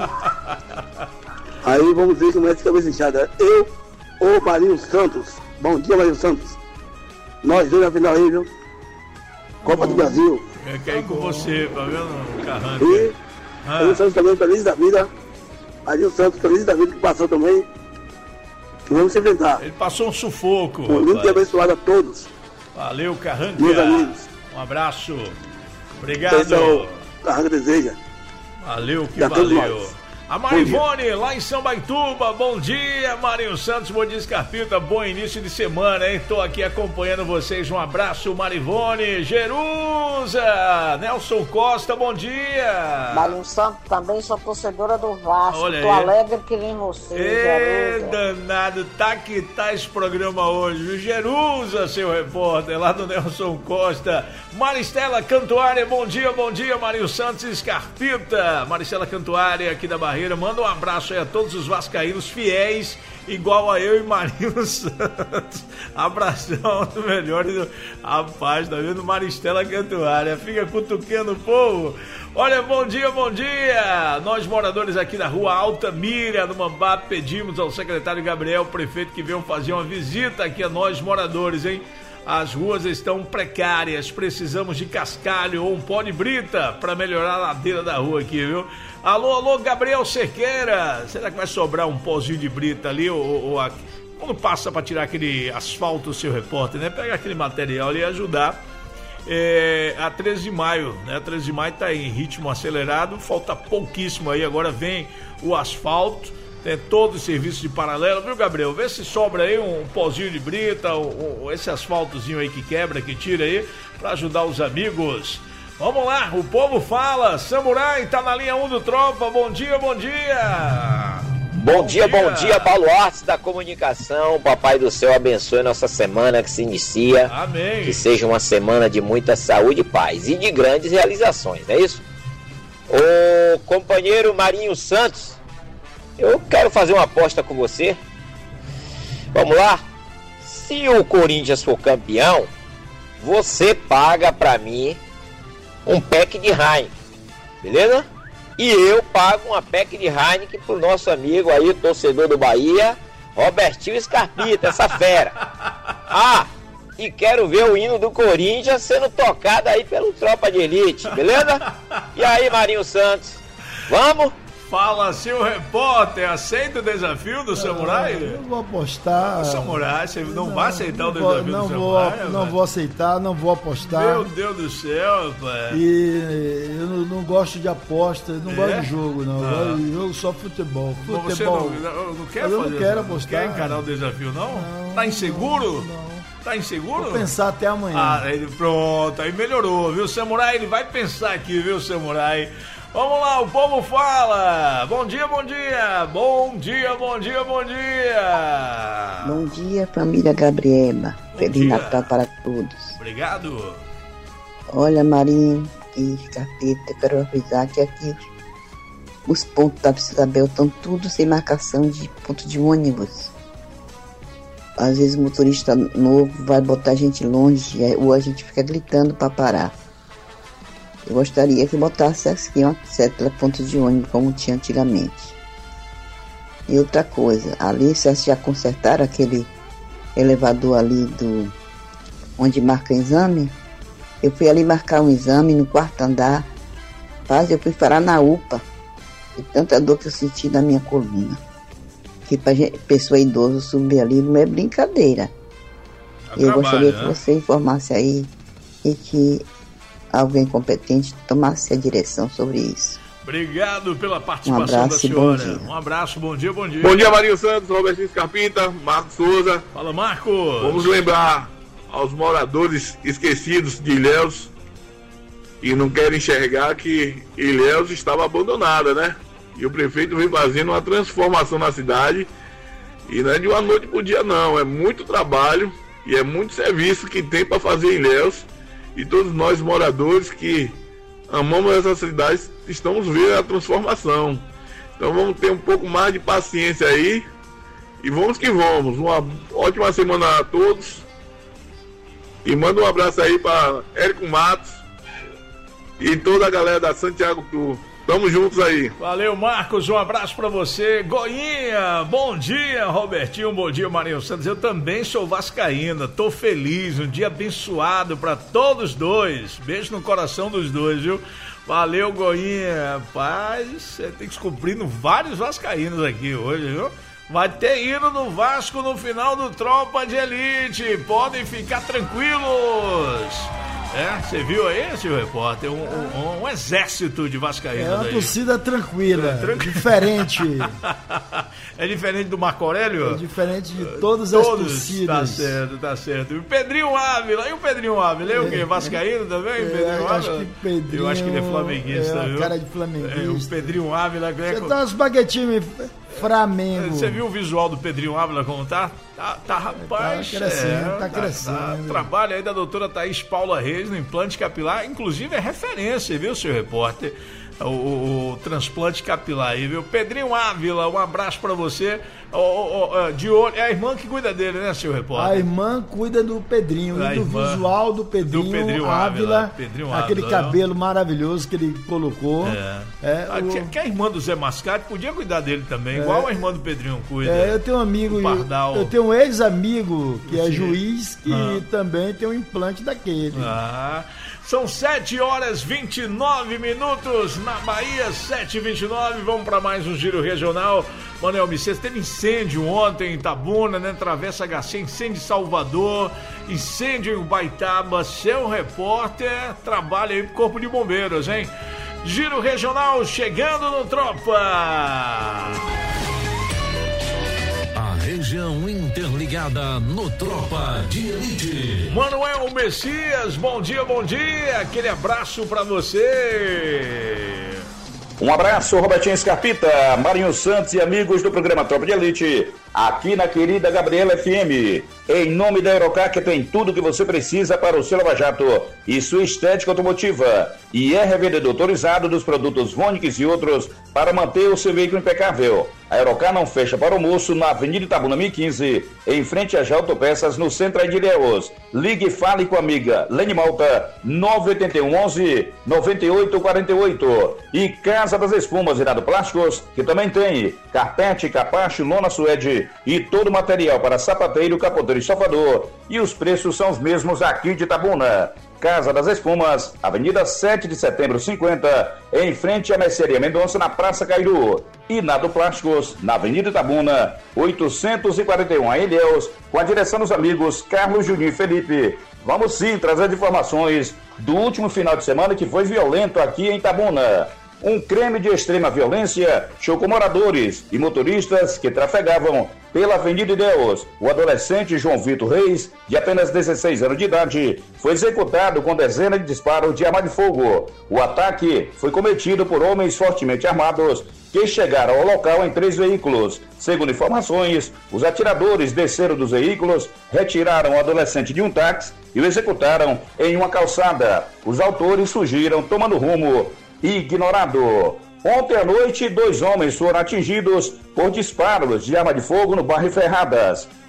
Aí vamos ver como é de cabeça inchada. Eu ou Marinho Santos. Bom dia, Marinho Santos. Nós dois na final aí, viu? Copa do Brasil. Eu quero ir com você, tá vendo, Carranca? E Marinho Santos também feliz da vida. Marinho Santos feliz da vida que passou também. E vamos se enfrentar. Ele passou um sufoco. Um lindo e abençoado a todos. Valeu, Carranca. Meus amigos. Um abraço. Obrigado. Carranca deseja. Valeu, que valeu. A Marivone, lá em São Baituba, bom dia, Marinho Santos, bom dia, Scarpita, bom início de semana, hein? Tô aqui acompanhando vocês, um abraço, Marivone, Jerusa, Nelson Costa, bom dia. Marinho Santos, também sou torcedora do Vasco, olha tô aí. alegre que nem você, Jerusa. Danado, tá que tá esse programa hoje, viu? Jerusa, seu repórter, lá do Nelson Costa. Maristela Cantuária, bom dia, Marinho Santos e Scarpita. Maristela Cantuária, aqui da Barreira. Manda um abraço aí a todos os vascaínos fiéis, igual a eu e Marinho Santos. Abração do melhor. Rapaz, tá vendo? Maristela Cantuária. Fica cutucando o povo. Olha, bom dia. Nós moradores aqui da rua Altamira, no Mambá, pedimos ao secretário Gabriel, prefeito, que venham fazer uma visita aqui a nós moradores, hein? As ruas estão precárias, precisamos de cascalho ou um pó de brita para melhorar a ladeira da rua aqui, viu? Alô, Gabriel Cerqueira, será que vai sobrar um pozinho de brita ali ou quando passa para tirar aquele asfalto, seu repórter, né? Pegar aquele material ali e ajudar. A 13 de maio, né? A 13 de maio tá em ritmo acelerado, falta pouquíssimo aí, agora vem o asfalto. Tem todo o serviço de paralelo, viu, Gabriel? Vê se sobra aí um pozinho de brita, esse asfaltozinho aí que quebra, que tira aí, pra ajudar os amigos. Vamos lá, o povo fala, Samurai tá na linha 1 do Tropa, bom dia. Bom dia, baluartes da comunicação. Papai do céu abençoe nossa semana que se inicia. Amém. Que seja uma semana de muita saúde e paz e de grandes realizações, não é isso? O companheiro Marinho Santos, eu quero fazer uma aposta com você. Vamos lá? Se o Corinthians for campeão, você paga pra mim um pack de Heineken, beleza? E eu pago uma pack de Heineken pro nosso amigo aí, torcedor do Bahia, Robertinho Scarpita, essa fera. E quero ver o hino do Corinthians sendo tocado aí pelo Tropa de Elite, beleza? E aí, Marinho Santos, vamos? Fala, seu repórter, aceita o desafio do Samurai? Eu vou apostar. O Samurai, você não vai aceitar o desafio do Samurai? Não vou aceitar, não vou apostar. Meu Deus do céu, pai. E eu não gosto de aposta, não gosto de jogo, não. Eu gosto de jogo só futebol. Você não quer fazer? Eu não quero apostar. Quer encarar o desafio, não? Tá inseguro? Não. Tá inseguro? Vou pensar até amanhã. Pronto, aí melhorou, viu, Samurai? Ele vai pensar aqui, viu, Samurai? Vamos lá, o povo fala. Bom dia. Bom dia, família Gabriela. Feliz Natal para todos. Obrigado. Olha, Marinho e Capeta, quero avisar que aqui os pontos da Isabel estão tudo sem marcação de ponto de ônibus. Às vezes o motorista novo vai botar a gente longe ou a gente fica gritando para parar. Eu gostaria que botasse aqui uma certa ponto de ônibus como tinha antigamente. E outra coisa, ali vocês já consertaram aquele elevador ali onde marca exame, eu fui ali marcar um exame no 4º andar. Quase eu fui parar na UPA, de tanta dor que eu senti na minha coluna. Que para pessoa idosa subir ali não é brincadeira. Eu gostaria que você informasse aí e que alguém competente tomasse a direção sobre isso. Obrigado pela participação da senhora. Um abraço, bom dia, bom dia. Bom dia, Marinho Santos, Robertinho Scarpita, Marcos Souza. Fala, Marcos. Vamos lembrar aos moradores esquecidos de Ilhéus e não querem enxergar que Ilhéus estava abandonada, né? E o prefeito vem fazendo uma transformação na cidade e não é de uma noite pro dia não, é muito trabalho e é muito serviço que tem para fazer em Ilhéus, e todos nós moradores que amamos essa cidade estamos vendo a transformação. Então vamos ter um pouco mais de paciência aí e vamos que vamos. Uma ótima semana a todos e manda um abraço aí para Érico Matos e toda a galera da Santiago Tour. Tamo juntos aí. Valeu, Marcos, um abraço pra você. Goinha, bom dia, Robertinho, bom dia, Marinho Santos. Eu também sou vascaína, tô feliz, um dia abençoado pra todos dois. Beijo no coração dos dois, viu? Valeu, Goinha. Rapaz, você tem descobrindo vários vascaínos aqui hoje, viu? Vai ter hino no Vasco no final do Tropa de Elite, podem ficar tranquilos. Você viu aí, senhor repórter? Um exército de vascaínos. É uma torcida tranquila, diferente. É diferente do Marco Aurélio? É diferente de todas as torcidas. Tá certo. E o Pedrinho Ávila, é o quê? Vascaíno também? Pedrinho Ávila? Eu acho que ele é flamenguista, viu? Cara de flamenguista. O Pedrinho Ávila. Você tá uns baguetinhos Flamengo. Você viu o visual do Pedrinho Ávila como tá? Tá rapaz. Tá crescendo. Trabalho aí da doutora Thaís Paula Reis no implante capilar, inclusive é referência, viu, senhor repórter? O transplante capilar aí, viu? Pedrinho Ávila, um abraço pra você. De olho, é a irmã que cuida dele, né, senhor repórter? A irmã cuida do Pedrinho e do visual do Pedrinho Ávila. Aquele cabelo maravilhoso que ele colocou. Que a irmã do Zé Mascate podia cuidar dele também, igual a irmã do Pedrinho cuida. Eu tenho um amigo, eu tenho um ex-amigo que é juiz e também tem um implante daquele. São 7h29 na Bahia, 7h29. Vamos para mais um giro regional. Manuel Micês, teve incêndio ontem em Itabuna, né? Travessa HC, incêndio em Salvador, incêndio em Ubaitaba. Seu repórter trabalha aí pro Corpo de Bombeiros, hein? Giro regional chegando no Tropa. Região interligada no Tropa de Elite. Manuel Messias, bom dia, aquele abraço pra você. Um abraço, Robertinho Scarpita, Marinho Santos e amigos do programa Tropa de Elite, aqui na querida Gabriela FM. Em nome da Aerocar, que tem tudo que você precisa para o seu lava-jato e sua estética automotiva. E é revendedor autorizado dos produtos Vonix e outros para manter o seu veículo impecável. A Aerocar não fecha para o almoço na Avenida Itabuna 1015, em frente às Autopeças, no centro de Ilhéus. Ligue e fale com a amiga Lene Malta, 98111-9848. E Casa das Espumas Irado Plásticos, que também tem carpete, capacho, lona suede e todo o material para sapateiro, capoteiro e sofador. E os preços são os mesmos aqui de Itabuna. Casa das Espumas, Avenida 7 de Setembro 50, em frente à Mercearia Mendonça, na Praça Cairu. E Nado Plásticos, na Avenida Itabuna, 841, em Ilhéus, com a direção dos amigos Carlos, Juninho e Felipe. Vamos sim trazer informações do último final de semana que foi violento aqui em Itabuna. Um crime de extrema violência chocou moradores e motoristas que trafegavam pela Avenida Ilhéus. O adolescente João Vitor Reis, de apenas 16 anos de idade, foi executado com dezenas de disparos de arma de fogo. O ataque foi cometido por homens fortemente armados que chegaram ao local em 3 veículos. Segundo informações, os atiradores desceram dos veículos, retiraram o adolescente de um táxi e o executaram em uma calçada. Os autores fugiram tomando rumo ignorado. Ontem à noite, 2 homens foram atingidos por disparos de arma de fogo no bairro Ferradas.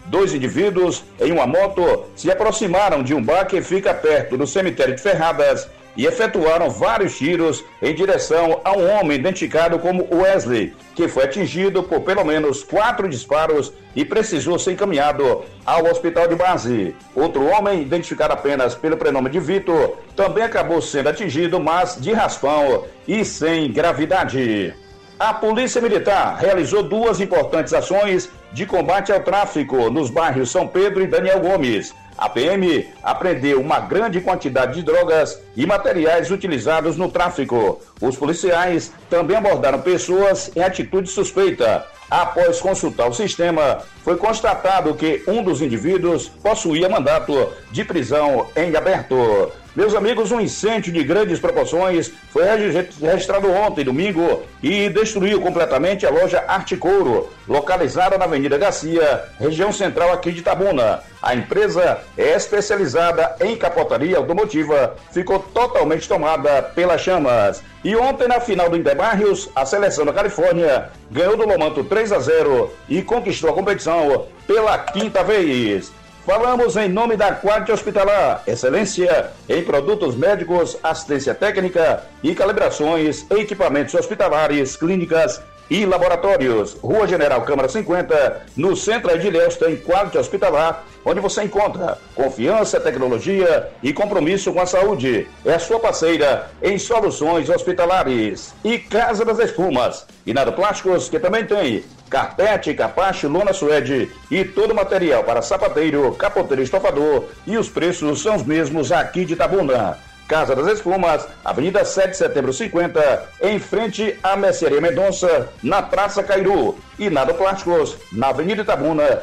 2 indivíduos em uma moto se aproximaram de um bar que fica perto do cemitério de Ferradas e efetuaram vários tiros em direção a um homem identificado como Wesley, que foi atingido por pelo menos 4 disparos e precisou ser encaminhado ao hospital de base. Outro homem, identificado apenas pelo prenome de Vitor, também acabou sendo atingido, mas de raspão e sem gravidade. A Polícia Militar realizou 2 importantes ações de combate ao tráfico nos bairros São Pedro e Daniel Gomes. A PM apreendeu uma grande quantidade de drogas e materiais utilizados no tráfico. Os policiais também abordaram pessoas em atitude suspeita. Após consultar o sistema, foi constatado que um dos indivíduos possuía mandato de prisão em aberto. Meus amigos, um incêndio de grandes proporções foi registrado ontem, domingo, e destruiu completamente a loja Arte Couro, localizada na Avenida Garcia, região central aqui de Itabuna. A empresa é especializada em capotaria automotiva, ficou totalmente tomada pelas chamas. E ontem, na final do Interbarrios, a seleção da Califórnia ganhou do Lomanto 3-0 e conquistou a competição pela 5ª vez. Falamos em nome da Quality Hospitalar, excelência em produtos médicos, assistência técnica e calibrações, equipamentos hospitalares, clínicas e laboratórios. Rua General Câmara 50, no centro de Ilhéus, tem Quality Hospitalar, onde você encontra confiança, tecnologia e compromisso com a saúde. É a sua parceira em soluções hospitalares. E Casa das Espumas, e Nado Plásticos, que também tem carpete, capacho, lona suede e todo o material para sapateiro, capoteiro e estofador, e os preços são os mesmos aqui de Itabuna. Casa das Espumas, Avenida 7 de Setembro 50, em frente à Mercearia Mendonça, na Praça Cairu. E Nado Plásticos, na Avenida Itabuna,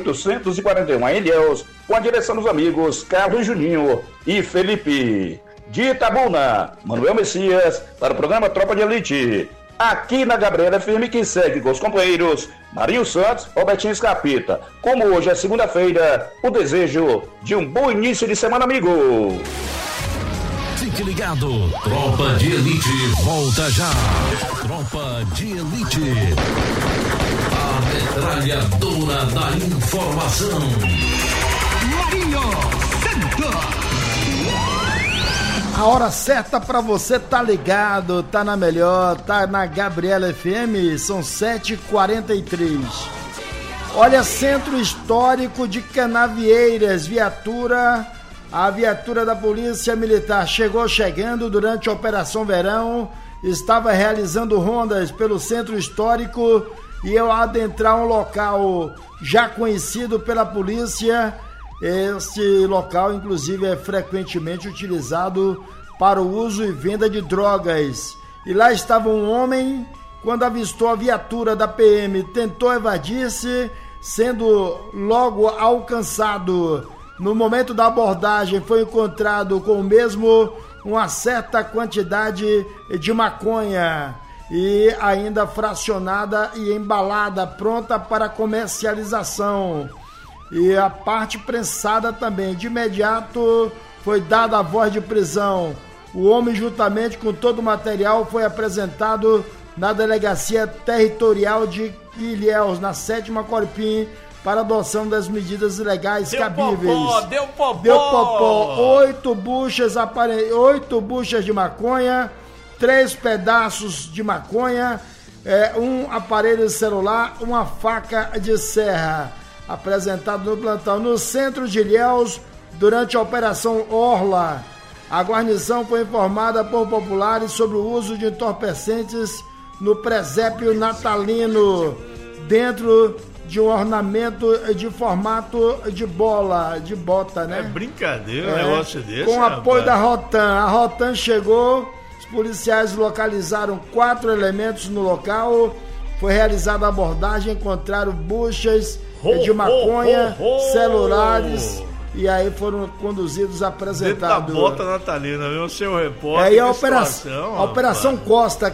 841 em Ilhéus, com a direção dos amigos Carlos Juninho e Felipe. De Itabuna, Manuel Messias, para o programa Tropa de Elite. Aqui na Gabriela FM, que segue com os companheiros Marinho Santos, Robertinho Scarpita. Como hoje é segunda-feira, o desejo de um bom início de semana, amigo. Fique ligado, Tropa de Elite volta já. Tropa de Elite, a metralhadora da informação. Marinho Santos. A hora certa pra você tá ligado, tá na melhor, tá na Gabriela FM, são 7h43. Olha, Centro Histórico de Canavieiras, a viatura da Polícia Militar chegando durante a Operação Verão, estava realizando rondas pelo Centro Histórico e ao adentrar um local já conhecido pela polícia. Este local, inclusive, é frequentemente utilizado para o uso e venda de drogas. E lá estava um homem, quando avistou a viatura da PM, tentou evadir-se, sendo logo alcançado. No momento da abordagem, foi encontrado com o mesmo uma certa quantidade de maconha e ainda fracionada e embalada, pronta para comercialização. E a parte prensada também. De imediato foi dada a voz de prisão. O homem, juntamente com todo o material, foi apresentado na Delegacia Territorial de Ilhéus, na 7ª Corpim, para adoção das medidas legais cabíveis. Deu popó. 8 buchas de maconha, 3 pedaços de maconha, um aparelho celular, uma faca de serra. Apresentado no plantão no centro de Ilhéus durante a Operação Orla. A guarnição foi informada por populares sobre o uso de entorpecentes no presépio natalino, dentro de um ornamento de formato de bota, né? É brincadeira um negócio desse. Com apoio da Rotan. A Rotan chegou, os policiais localizaram 4 elementos no local, foi realizada a abordagem, encontraram buchas de maconha, celulares, e aí foram conduzidos, apresentados. Dentro da bota natalina, viu, seu repórter? Aí a Operação Costa,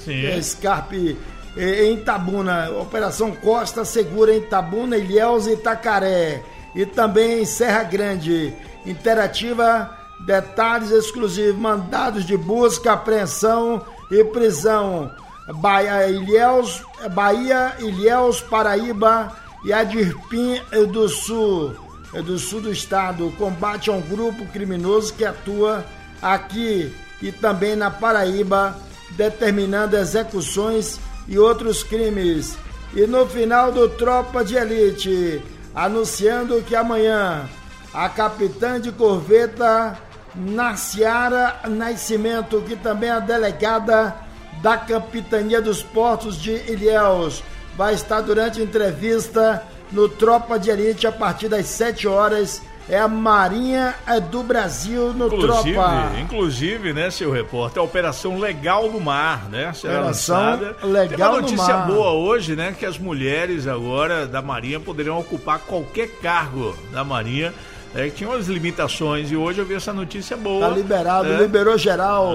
Scarpe, em Itabuna. Operação Costa segura em Itabuna, Ilhéus e Itacaré. E também em Serra Grande. Interativa, detalhes exclusivos, mandados de busca, apreensão e prisão. Bahia, Ilhéus, Paraíba e a DIRPIM do sul do estado combate a um grupo criminoso que atua aqui e também na Paraíba, determinando execuções e outros crimes. E no final do Tropa de Elite, anunciando que amanhã a capitã de corveta Narciara Nascimento, que também é a delegada da Capitania dos Portos de Ilhéus, vai estar durante a entrevista no Tropa de Elite a partir das 7 horas. É a Marinha do Brasil no Tropa. Inclusive, né, seu repórter, a Operação Legal no Mar, né? Será Operação lançada. Legal no Mar. Tem uma notícia boa hoje, né? Que as mulheres agora da Marinha poderão ocupar qualquer cargo da Marinha. Que tinha umas limitações e hoje eu vi essa notícia boa. Tá liberado, liberou geral.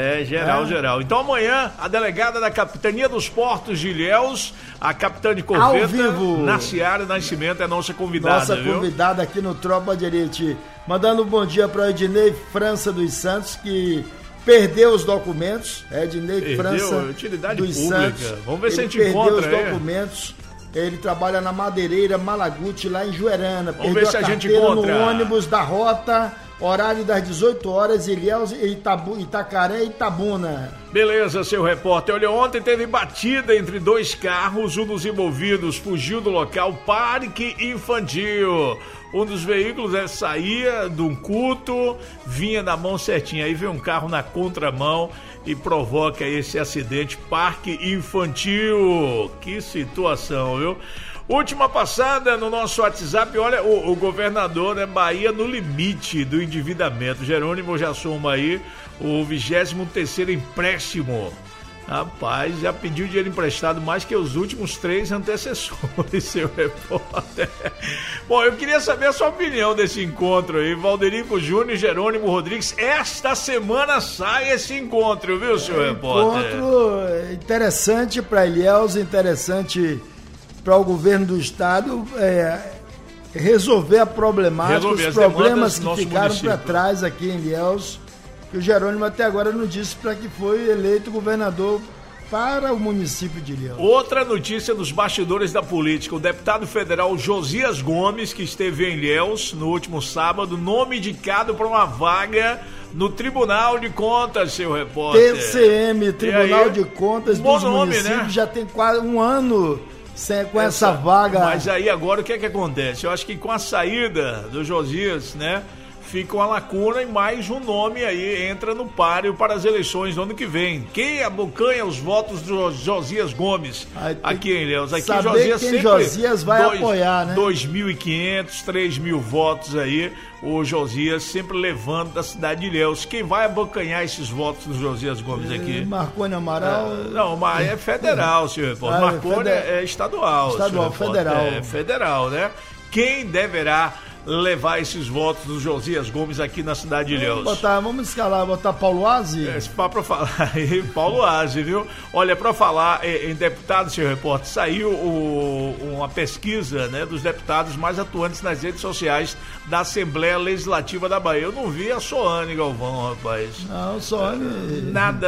Geral. Então amanhã, a delegada da Capitania dos Portos de Ilhéus, a capitã de corveta, Narciara Nascimento, é nossa convidada. Nossa convidada aqui no Tropa de Elite. Mandando um bom dia para o Ednei França dos Santos, que perdeu os documentos. Ednei França utilidade dos pública. Santos. Vamos ver se a gente perdeu encontra os documentos. Ele trabalha na Madeireira Malaguti, lá em Juerana. Vamos Perdeu ver se a a gente carteira encontra. no ônibus da rota, horário das 18 horas, Ilhéus, Itacaré e Itabuna. Beleza, seu repórter. Olha, ontem teve batida entre dois carros, um dos envolvidos fugiu do local, parque infantil. Um dos veículos saía de um culto, vinha na mão certinha, aí veio um carro na contramão e provoca esse acidente, parque infantil. Que situação, viu? Última passada no nosso WhatsApp, olha, o governador, né, Bahia no limite do endividamento. Jerônimo já soma aí o 23º empréstimo. Rapaz, já pediu dinheiro emprestado mais que os últimos 3 antecessores, seu repórter. Bom, eu queria saber a sua opinião desse encontro aí, Valderico Júnior e Jerônimo Rodrigues. Esta semana sai esse encontro, viu, seu repórter? Encontro interessante para Ilhéus, interessante para o governo do estado resolver a problemática, os problemas que ficaram para trás aqui em Ilhéus. O Jerônimo até agora não disse para que foi eleito governador para o município de Ilhéus. Outra notícia dos bastidores da política: o deputado federal Josias Gomes, que esteve em Ilhéus no último sábado, nome indicado para uma vaga no Tribunal de Contas, seu repórter. TCM, Tribunal de Contas dos Municípios, né? Já tem quase um ano com essa vaga. Mas aí agora o que é que acontece? Eu acho que com a saída do Josias, né, fica uma lacuna e mais um nome aí entra no páreo para as eleições do ano que vem. Quem abocanha os votos do Josias Gomes aqui em Ilhéus? Aqui Josias quem sempre Josias vai apoiar, né? 2.500, 3.000 votos aí, o Josias sempre levando da cidade de Ilhéus. Quem vai abocanhar esses votos do Josias Gomes aqui? Marconi Amaral? Não, mas é federal, senhor repórter. Marconi é estadual. Estadual, federal. É federal, né? Quem deverá levar esses votos do Josias Gomes aqui na cidade de Ilhéus? Vamos escalar, botar Paulo Aze? Pra falar aí, Paulo Aze, viu? Olha, pra falar em deputado, senhor repórter, saiu uma pesquisa, né, dos deputados mais atuantes nas redes sociais da Assembleia Legislativa da Bahia. Eu não vi a Soane Galvão, rapaz. Não, Soane... Nada.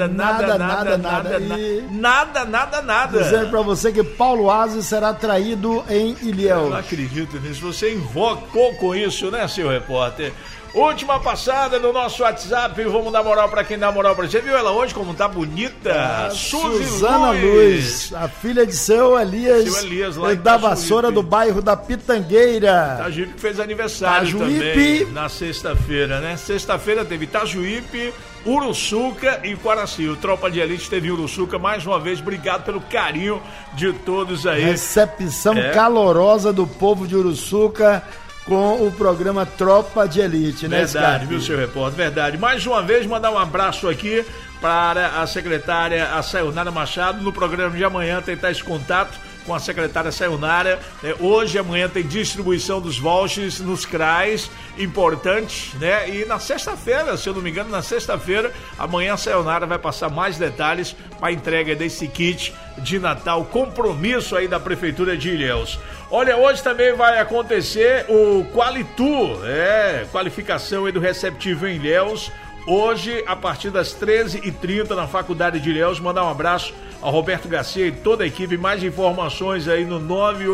Dizendo pra você que Paulo Aze será traído em Ilhéus. Eu não acredito nisso. Você invocou com isso, né, seu repórter? Última passada no nosso WhatsApp, vamos dar moral pra quem dá moral pra gente. Viu ela hoje como tá bonita? Suzana Luz, a filha de seu Elias lá da Vassoura, do bairro da Pitangueira. Itajuípe fez aniversário também na sexta-feira, né? Sexta-feira teve Itajuípe, Uruçuca e Quaraci. O Tropa de Elite teve Uruçuca. Mais uma vez, obrigado pelo carinho de todos aí. Recepção calorosa do povo de Uruçuca com o programa Tropa de Elite, né? Verdade, viu, seu repórter? Verdade. Mais uma vez, mandar um abraço aqui para a secretária Sayonara Machado. No programa de amanhã, tentar esse contato com a secretária Sayonara. Hoje e amanhã tem distribuição dos vouchers nos CRAs, importante, né? E na sexta-feira, se eu não me engano, amanhã a Sayonara vai passar mais detalhes para a entrega desse kit de Natal, compromisso aí da Prefeitura de Ilhéus. Olha, hoje também vai acontecer o Qualitu, qualificação aí do receptivo em Ilhéus. hoje, a partir das 13h30, na Faculdade de Ilhéus. Mandar um abraço ao Roberto Garcia e toda a equipe. Mais informações aí no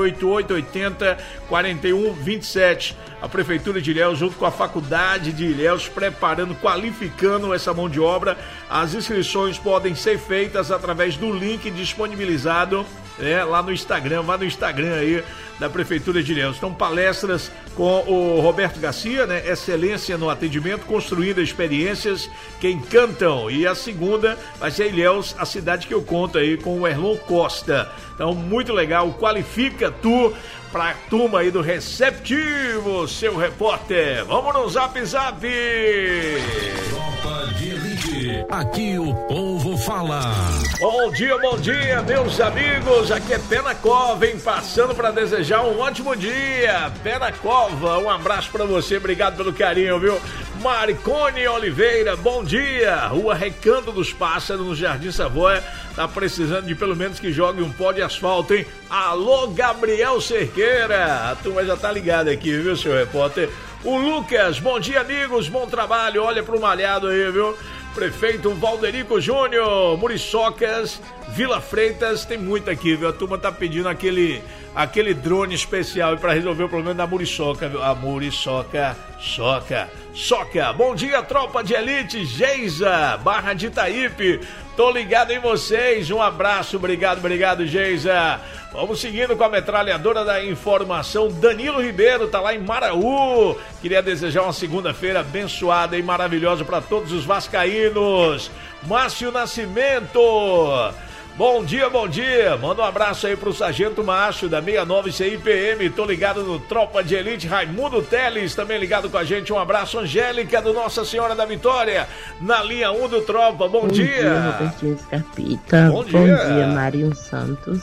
98880-4127. A Prefeitura de Ilhéus, junto com a Faculdade de Ilhéus, preparando, qualificando essa mão de obra. As inscrições podem ser feitas através do link disponibilizado lá no Instagram. Vá no Instagram aí da Prefeitura de Ilhéus. Então, palestras com o Roberto Garcia, né? Excelência no atendimento, construindo experiências que encantam. E a segunda vai ser Ilhéus, a cidade que eu conto aí, com o Erlon Costa. Então, muito legal. Qualifica tu pra turma aí do Receptivo, seu repórter. Vamos no Zap Zap! Tropa de Elite, aqui o povo fala. Bom dia, meus amigos. Aqui é Pé na Cova, hein? Passando para desejar um ótimo dia. Pé na Cova, um abraço para você. Obrigado pelo carinho, viu? Maricone Oliveira, bom dia. Rua Recanto dos Pássaros, no Jardim Savoia. Tá precisando de pelo menos que jogue um pó de asfalto, hein? Alô, Gabriel Cerqueira. A turma já tá ligada aqui, viu, seu repórter? O Lucas, bom dia, amigos. Bom trabalho. Olha pro malhado aí, viu? Prefeito Valderico Júnior, Muriçocas, Vila Freitas, tem muito aqui, viu? A turma tá pedindo aquele drone especial para resolver o problema da muriçoca, viu? A muriçoca, soca. Bom dia, tropa de elite, Geisa, Barra de Itaípe. Tô ligado em vocês, um abraço, obrigado, Geisa. Vamos seguindo com a metralhadora da informação. Danilo Ribeiro tá lá em Maraú. Queria desejar uma segunda-feira abençoada e maravilhosa para todos os vascaínos. Márcio Nascimento, bom dia. Manda um abraço aí pro Sargento Macho da 69 CIPM. Tô ligado no Tropa de Elite. Raimundo Teles também ligado com a gente. Um abraço, Angélica do Nossa Senhora da Vitória, na linha 1 do Tropa. Bom dia, Robertinho Scarpita. Bom dia, Marinho Santos.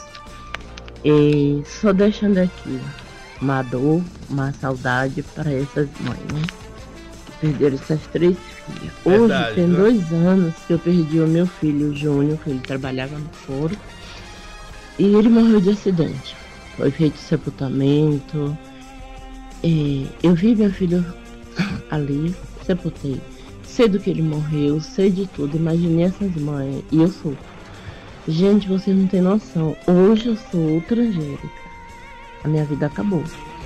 E só deixando aqui uma dor, uma saudade para essas mães, né? Perderam essas 3 filhas. Hoje tem 2 anos que eu perdi o meu filho, o Júnior, que ele trabalhava no foro. E ele morreu de acidente. Foi feito sepultamento. Eu vi meu filho ali, sepultei. Sei do que ele morreu, sei de tudo. Imaginei essas mães. E eu sou. Gente, vocês não têm noção. Hoje eu sou outra Angélica. A minha vida acabou.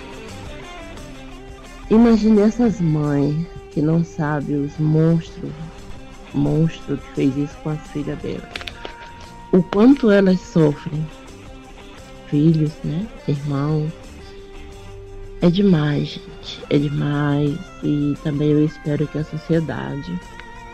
Imaginei essas mães que não sabem os monstros que fez isso com as filhas dela. O quanto elas sofrem. Filhos, né? Irmãos. É demais, gente. É demais. E também eu espero que a sociedade,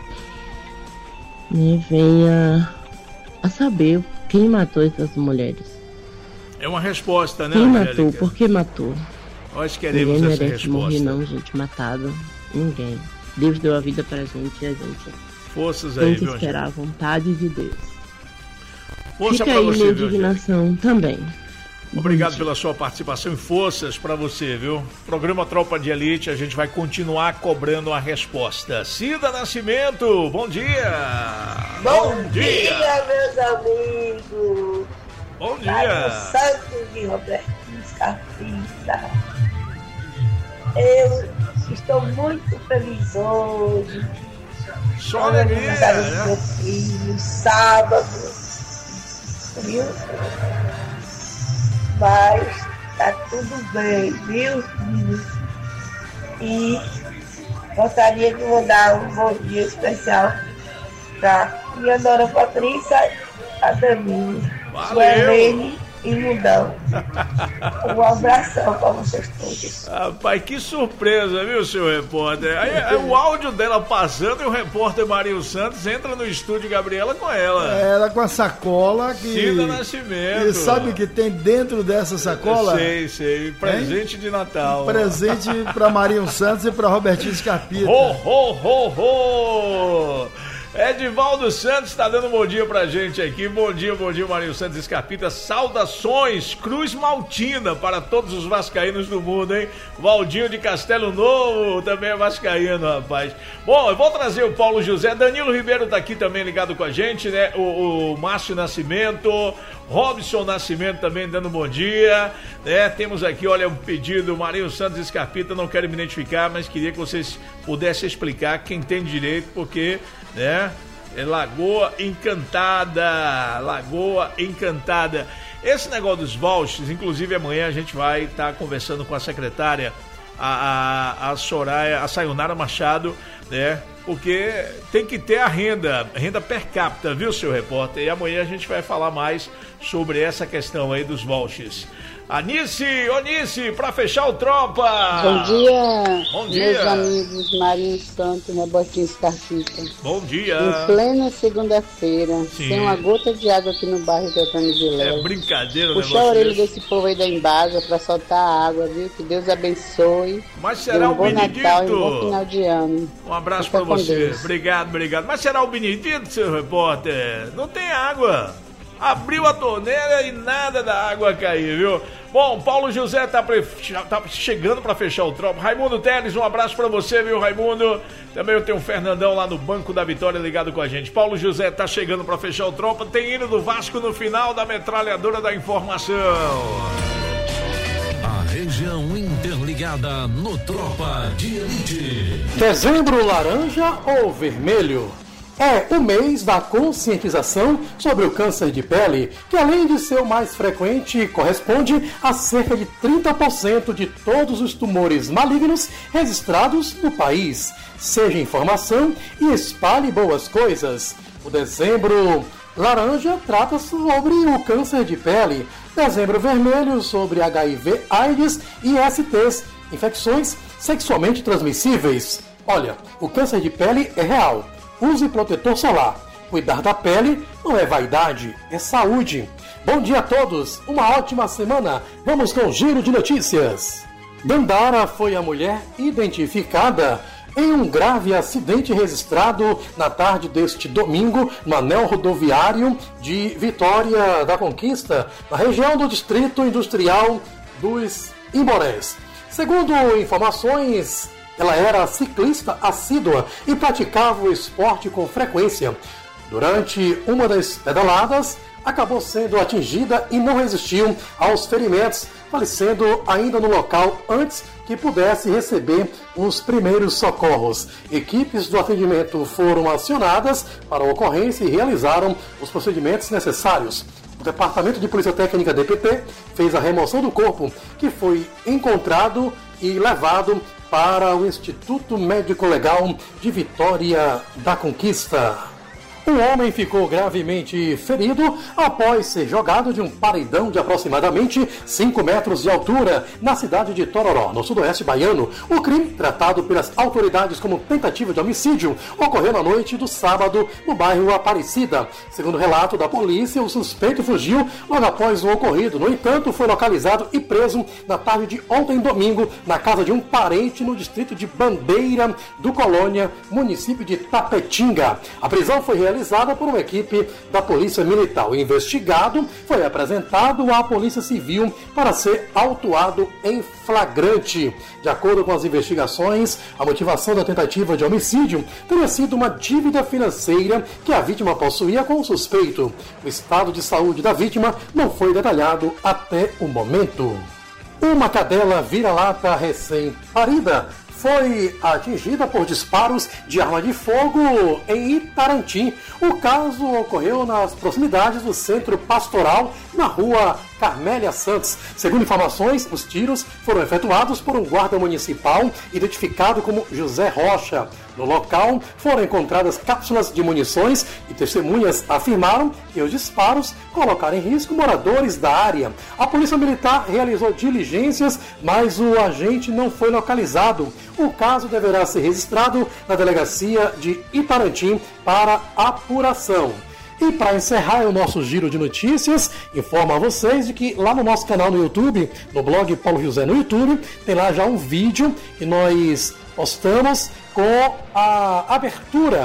né, venha a saber quem matou essas mulheres. É uma resposta, né, quem Angélica? matou? Por que matou? Nós queremos ninguém essa merece resposta. morrer não, gente, matado. Ninguém. Deus deu a vida pra gente e a gente forças aí, tem que viu, esperar a vontade de Deus. Força Fica pra aí você, minha viu, indignação também. Obrigado pela sua participação e forças pra você, viu? Programa Tropa de Elite, a gente vai continuar cobrando a resposta. Cida Nascimento, bom dia! Bom dia, meus amigos! Bom dia! Santos de Robertinho Scarpita. Eu estou muito feliz hoje. Só alegria, né? Meu filho, sábado, viu? Mas tá tudo bem, viu? E gostaria de mandar um bom dia especial para minha Dona Patrícia, a Dani, Suelene e Mudão. Um abração para vocês todos. Rapaz, que surpresa, viu, seu repórter? Aí é o áudio dela passando e o repórter Marinho Santos entra no estúdio Gabriela com ela. Ela com a sacola que... Cida Nascimento. E sabe o que tem dentro dessa sacola? Sei. Presente de Natal. Presente para Marinho Santos e para Robertinho Scarpita. Ho, ho, ho, ho! Edivaldo Santos está dando um bom dia pra gente aqui. Bom dia, Marinho Santos Escarpita. Saudações, Cruz Maltina para todos os vascaínos do mundo, hein? Valdinho de Castelo Novo também é vascaíno, rapaz. Bom, eu vou trazer o Paulo José. Danilo Ribeiro tá aqui também ligado com a gente, né? O Márcio Nascimento, Robson Nascimento também dando bom dia, né? Temos aqui, olha, um pedido, Marinho Santos Escarpita, não quero me identificar, mas queria que vocês pudessem explicar quem tem direito, porque, né, é Lagoa Encantada. Esse negócio dos vouchers, inclusive amanhã a gente vai estar conversando com a secretária, a Sayonara Machado, né? Porque tem que ter a renda per capita, viu, seu repórter? E amanhã a gente vai falar mais sobre essa questão aí dos vouchers. Anice, pra fechar o Tropa. Bom dia. Bom dia. Meus amigos Marinho Santos, Rebotinho Escarpita. Bom dia. Em plena segunda-feira, sem uma gota de água aqui no bairro do Antônio de Léo. É brincadeira, puxa a orelha desse povo aí da Embasa pra soltar a água, viu? Que Deus abençoe. Mas será o Benedito? Natal e um bom final de ano. Um abraço pra você. Obrigado. Mas será o Benedito, seu repórter? Não tem água. Abriu a torneira e nada da água cair, viu? Bom, Paulo José tá chegando para fechar o Tropa. Raimundo Teles, um abraço para você, viu, Raimundo? Também eu tenho o Fernandão lá no Banco da Vitória ligado com a gente. Paulo José tá chegando para fechar o Tropa. Tem hino do Vasco no final da metralhadora da informação. A região interligada no Tropa de Elite. Dezembro laranja ou vermelho? É o mês da conscientização sobre o câncer de pele, que além de ser o mais frequente, corresponde a cerca de 30% de todos os tumores malignos registrados no país. Seja informação e espalhe boas coisas. O dezembro laranja trata sobre o câncer de pele, dezembro vermelho sobre HIV, AIDS e STs, infecções sexualmente transmissíveis. Olha, o câncer de pele é real. Use protetor solar. Cuidar da pele não é vaidade, é saúde. Bom dia a todos, uma ótima semana. Vamos com o giro de notícias. Dandara foi a mulher identificada em um grave acidente registrado na tarde deste domingo no anel rodoviário de Vitória da Conquista, na região do Distrito Industrial dos Imborés. Segundo informações, ela era ciclista assídua e praticava o esporte com frequência. Durante uma das pedaladas, acabou sendo atingida e não resistiu aos ferimentos, falecendo ainda no local antes que pudesse receber os primeiros socorros. Equipes do atendimento foram acionadas para a ocorrência e realizaram os procedimentos necessários. O Departamento de Polícia Técnica DPT fez a remoção do corpo, que foi encontrado e levado para o Instituto Médico Legal de Vitória da Conquista. Um homem ficou gravemente ferido após ser jogado de um paredão de aproximadamente 5 metros de altura na cidade de Tororó, no sudoeste baiano. O crime, tratado pelas autoridades como tentativa de homicídio, ocorreu na noite do sábado no bairro Aparecida. Segundo o relato da polícia, o suspeito fugiu logo após o ocorrido. No entanto, foi localizado e preso na tarde de ontem, domingo, na casa de um parente no distrito de Bandeira do Colônia, município de Tapetinga. A prisão foi realizada por uma equipe da Polícia Militar. O investigado foi apresentado à Polícia Civil para ser autuado em flagrante. De acordo com as investigações, a motivação da tentativa de homicídio teria sido uma dívida financeira que a vítima possuía com o suspeito. O estado de saúde da vítima não foi detalhado até o momento. Uma cadela vira-lata recém-parida foi atingida por disparos de arma de fogo em Itarantim. O caso ocorreu nas proximidades do Centro Pastoral, na rua Carmélia Santos. Segundo informações, os tiros foram efetuados por um guarda municipal identificado como José Rocha. No local foram encontradas cápsulas de munições e testemunhas afirmaram que os disparos colocaram em risco moradores da área. A Polícia Militar realizou diligências, mas o agente não foi localizado. O caso deverá ser registrado na delegacia de Itarantim para apuração. E para encerrar o nosso giro de notícias, informo a vocês de que lá no nosso canal no YouTube, no blog Paulo José no YouTube, tem lá já um vídeo que nós postamos com a abertura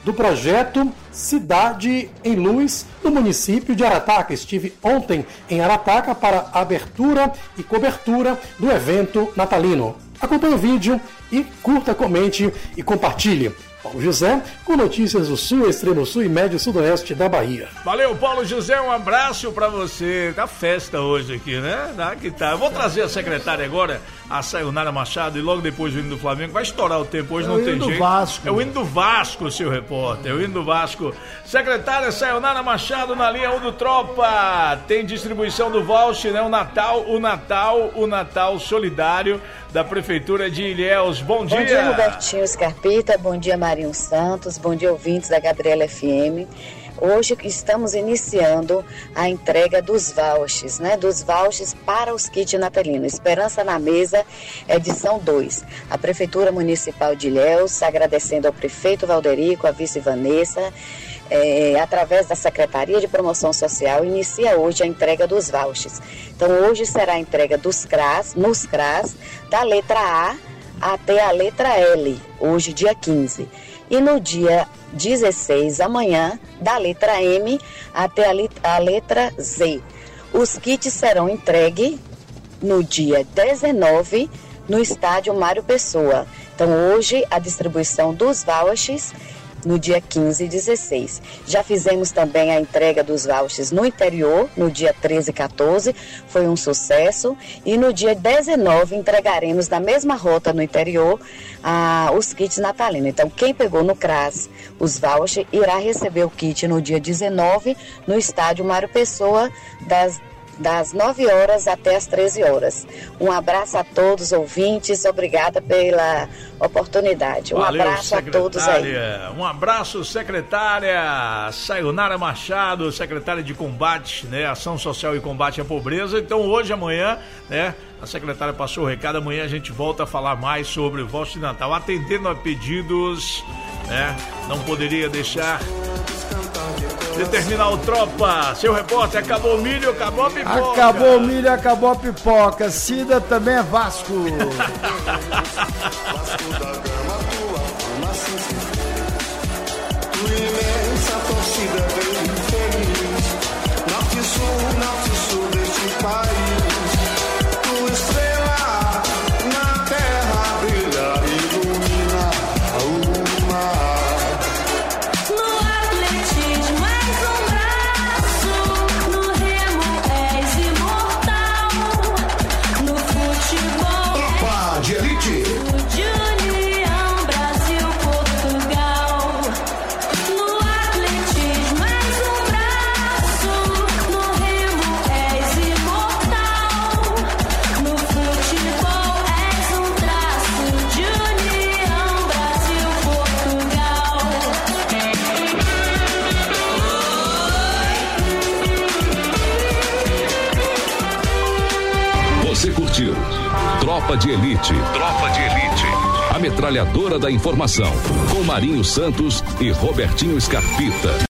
do projeto Cidade em Luz, no município de Arataca. Estive ontem em Arataca para a abertura e cobertura do evento natalino. Acompanhe o vídeo e curta, comente e compartilhe. Paulo José, com notícias do Sul, Extremo Sul e Médio Sudoeste da Bahia. Valeu, Paulo José, um abraço pra você. Tá festa hoje aqui, né? Que tá. Eu vou trazer a secretária agora, a Sayonara Machado, e logo depois o hino do Flamengo. Vai estourar o tempo, hoje não tem jeito. Vasco. É o hino do Vasco, seu repórter, é o hino do Vasco. Secretária Sayonara Machado na linha 1 do Tropa. Tem distribuição do voucher, né? O Natal solidário da Prefeitura de Ilhéus. Bom dia. Bom dia, Robertinho Scarpita. Bom dia, Marinho Santos. Bom dia, ouvintes da Gabriela FM. Hoje estamos iniciando a entrega dos vouchers, né? Dos vouchers para os kits natalinos. Esperança na Mesa, edição 2. A Prefeitura Municipal de Ilhéus, agradecendo ao prefeito Valderico, a vice Vanessa, através da Secretaria de Promoção Social, inicia hoje a entrega dos vouchers. Então, hoje será a entrega nos CRAS, da letra A até a letra L, hoje, dia 15. E no dia 16, amanhã, da letra M até a letra Z. Os kits serão entregues no dia 19, no estádio Mário Pessoa. Então, hoje, a distribuição dos vouchers no dia 15 e 16. Já fizemos também a entrega dos vouchers no interior, no dia 13 e 14, foi um sucesso. E no dia 19 entregaremos na mesma rota no interior os kits natalinos. Então, quem pegou no CRAS os vouchers irá receber o kit no dia 19 no estádio Mário Pessoa, das 9 horas até as 13 horas. Um abraço a todos os ouvintes, obrigada pela oportunidade. Valeu, abraço a todos aí. Um abraço, secretária Sayonara Machado, secretária de combate, né, Ação Social e Combate à Pobreza. Então hoje, amanhã, né, a secretária passou o recado, amanhã a gente volta a falar mais sobre o voucher de Natal, atendendo a pedidos, né, não poderia deixar de terminar o Tropa. Seu repórter, acabou o milho, acabou a pipoca. Acabou o milho, acabou a pipoca. Cida também é Vasco. Tua imensa torcida bem feliz. Norte e sul deste país. Tua estrela na terra brilha e ilumina o mar. De elite. De União, Brasil, Portugal. No atletismo és um braço, no remo és imortal. No futebol és um traço. De União, Brasil, Portugal. Você curtiu Tropa de Elite. Tropa de Elite. A metralhadora da informação. Com Marinho Santos e Robertinho Scarpita.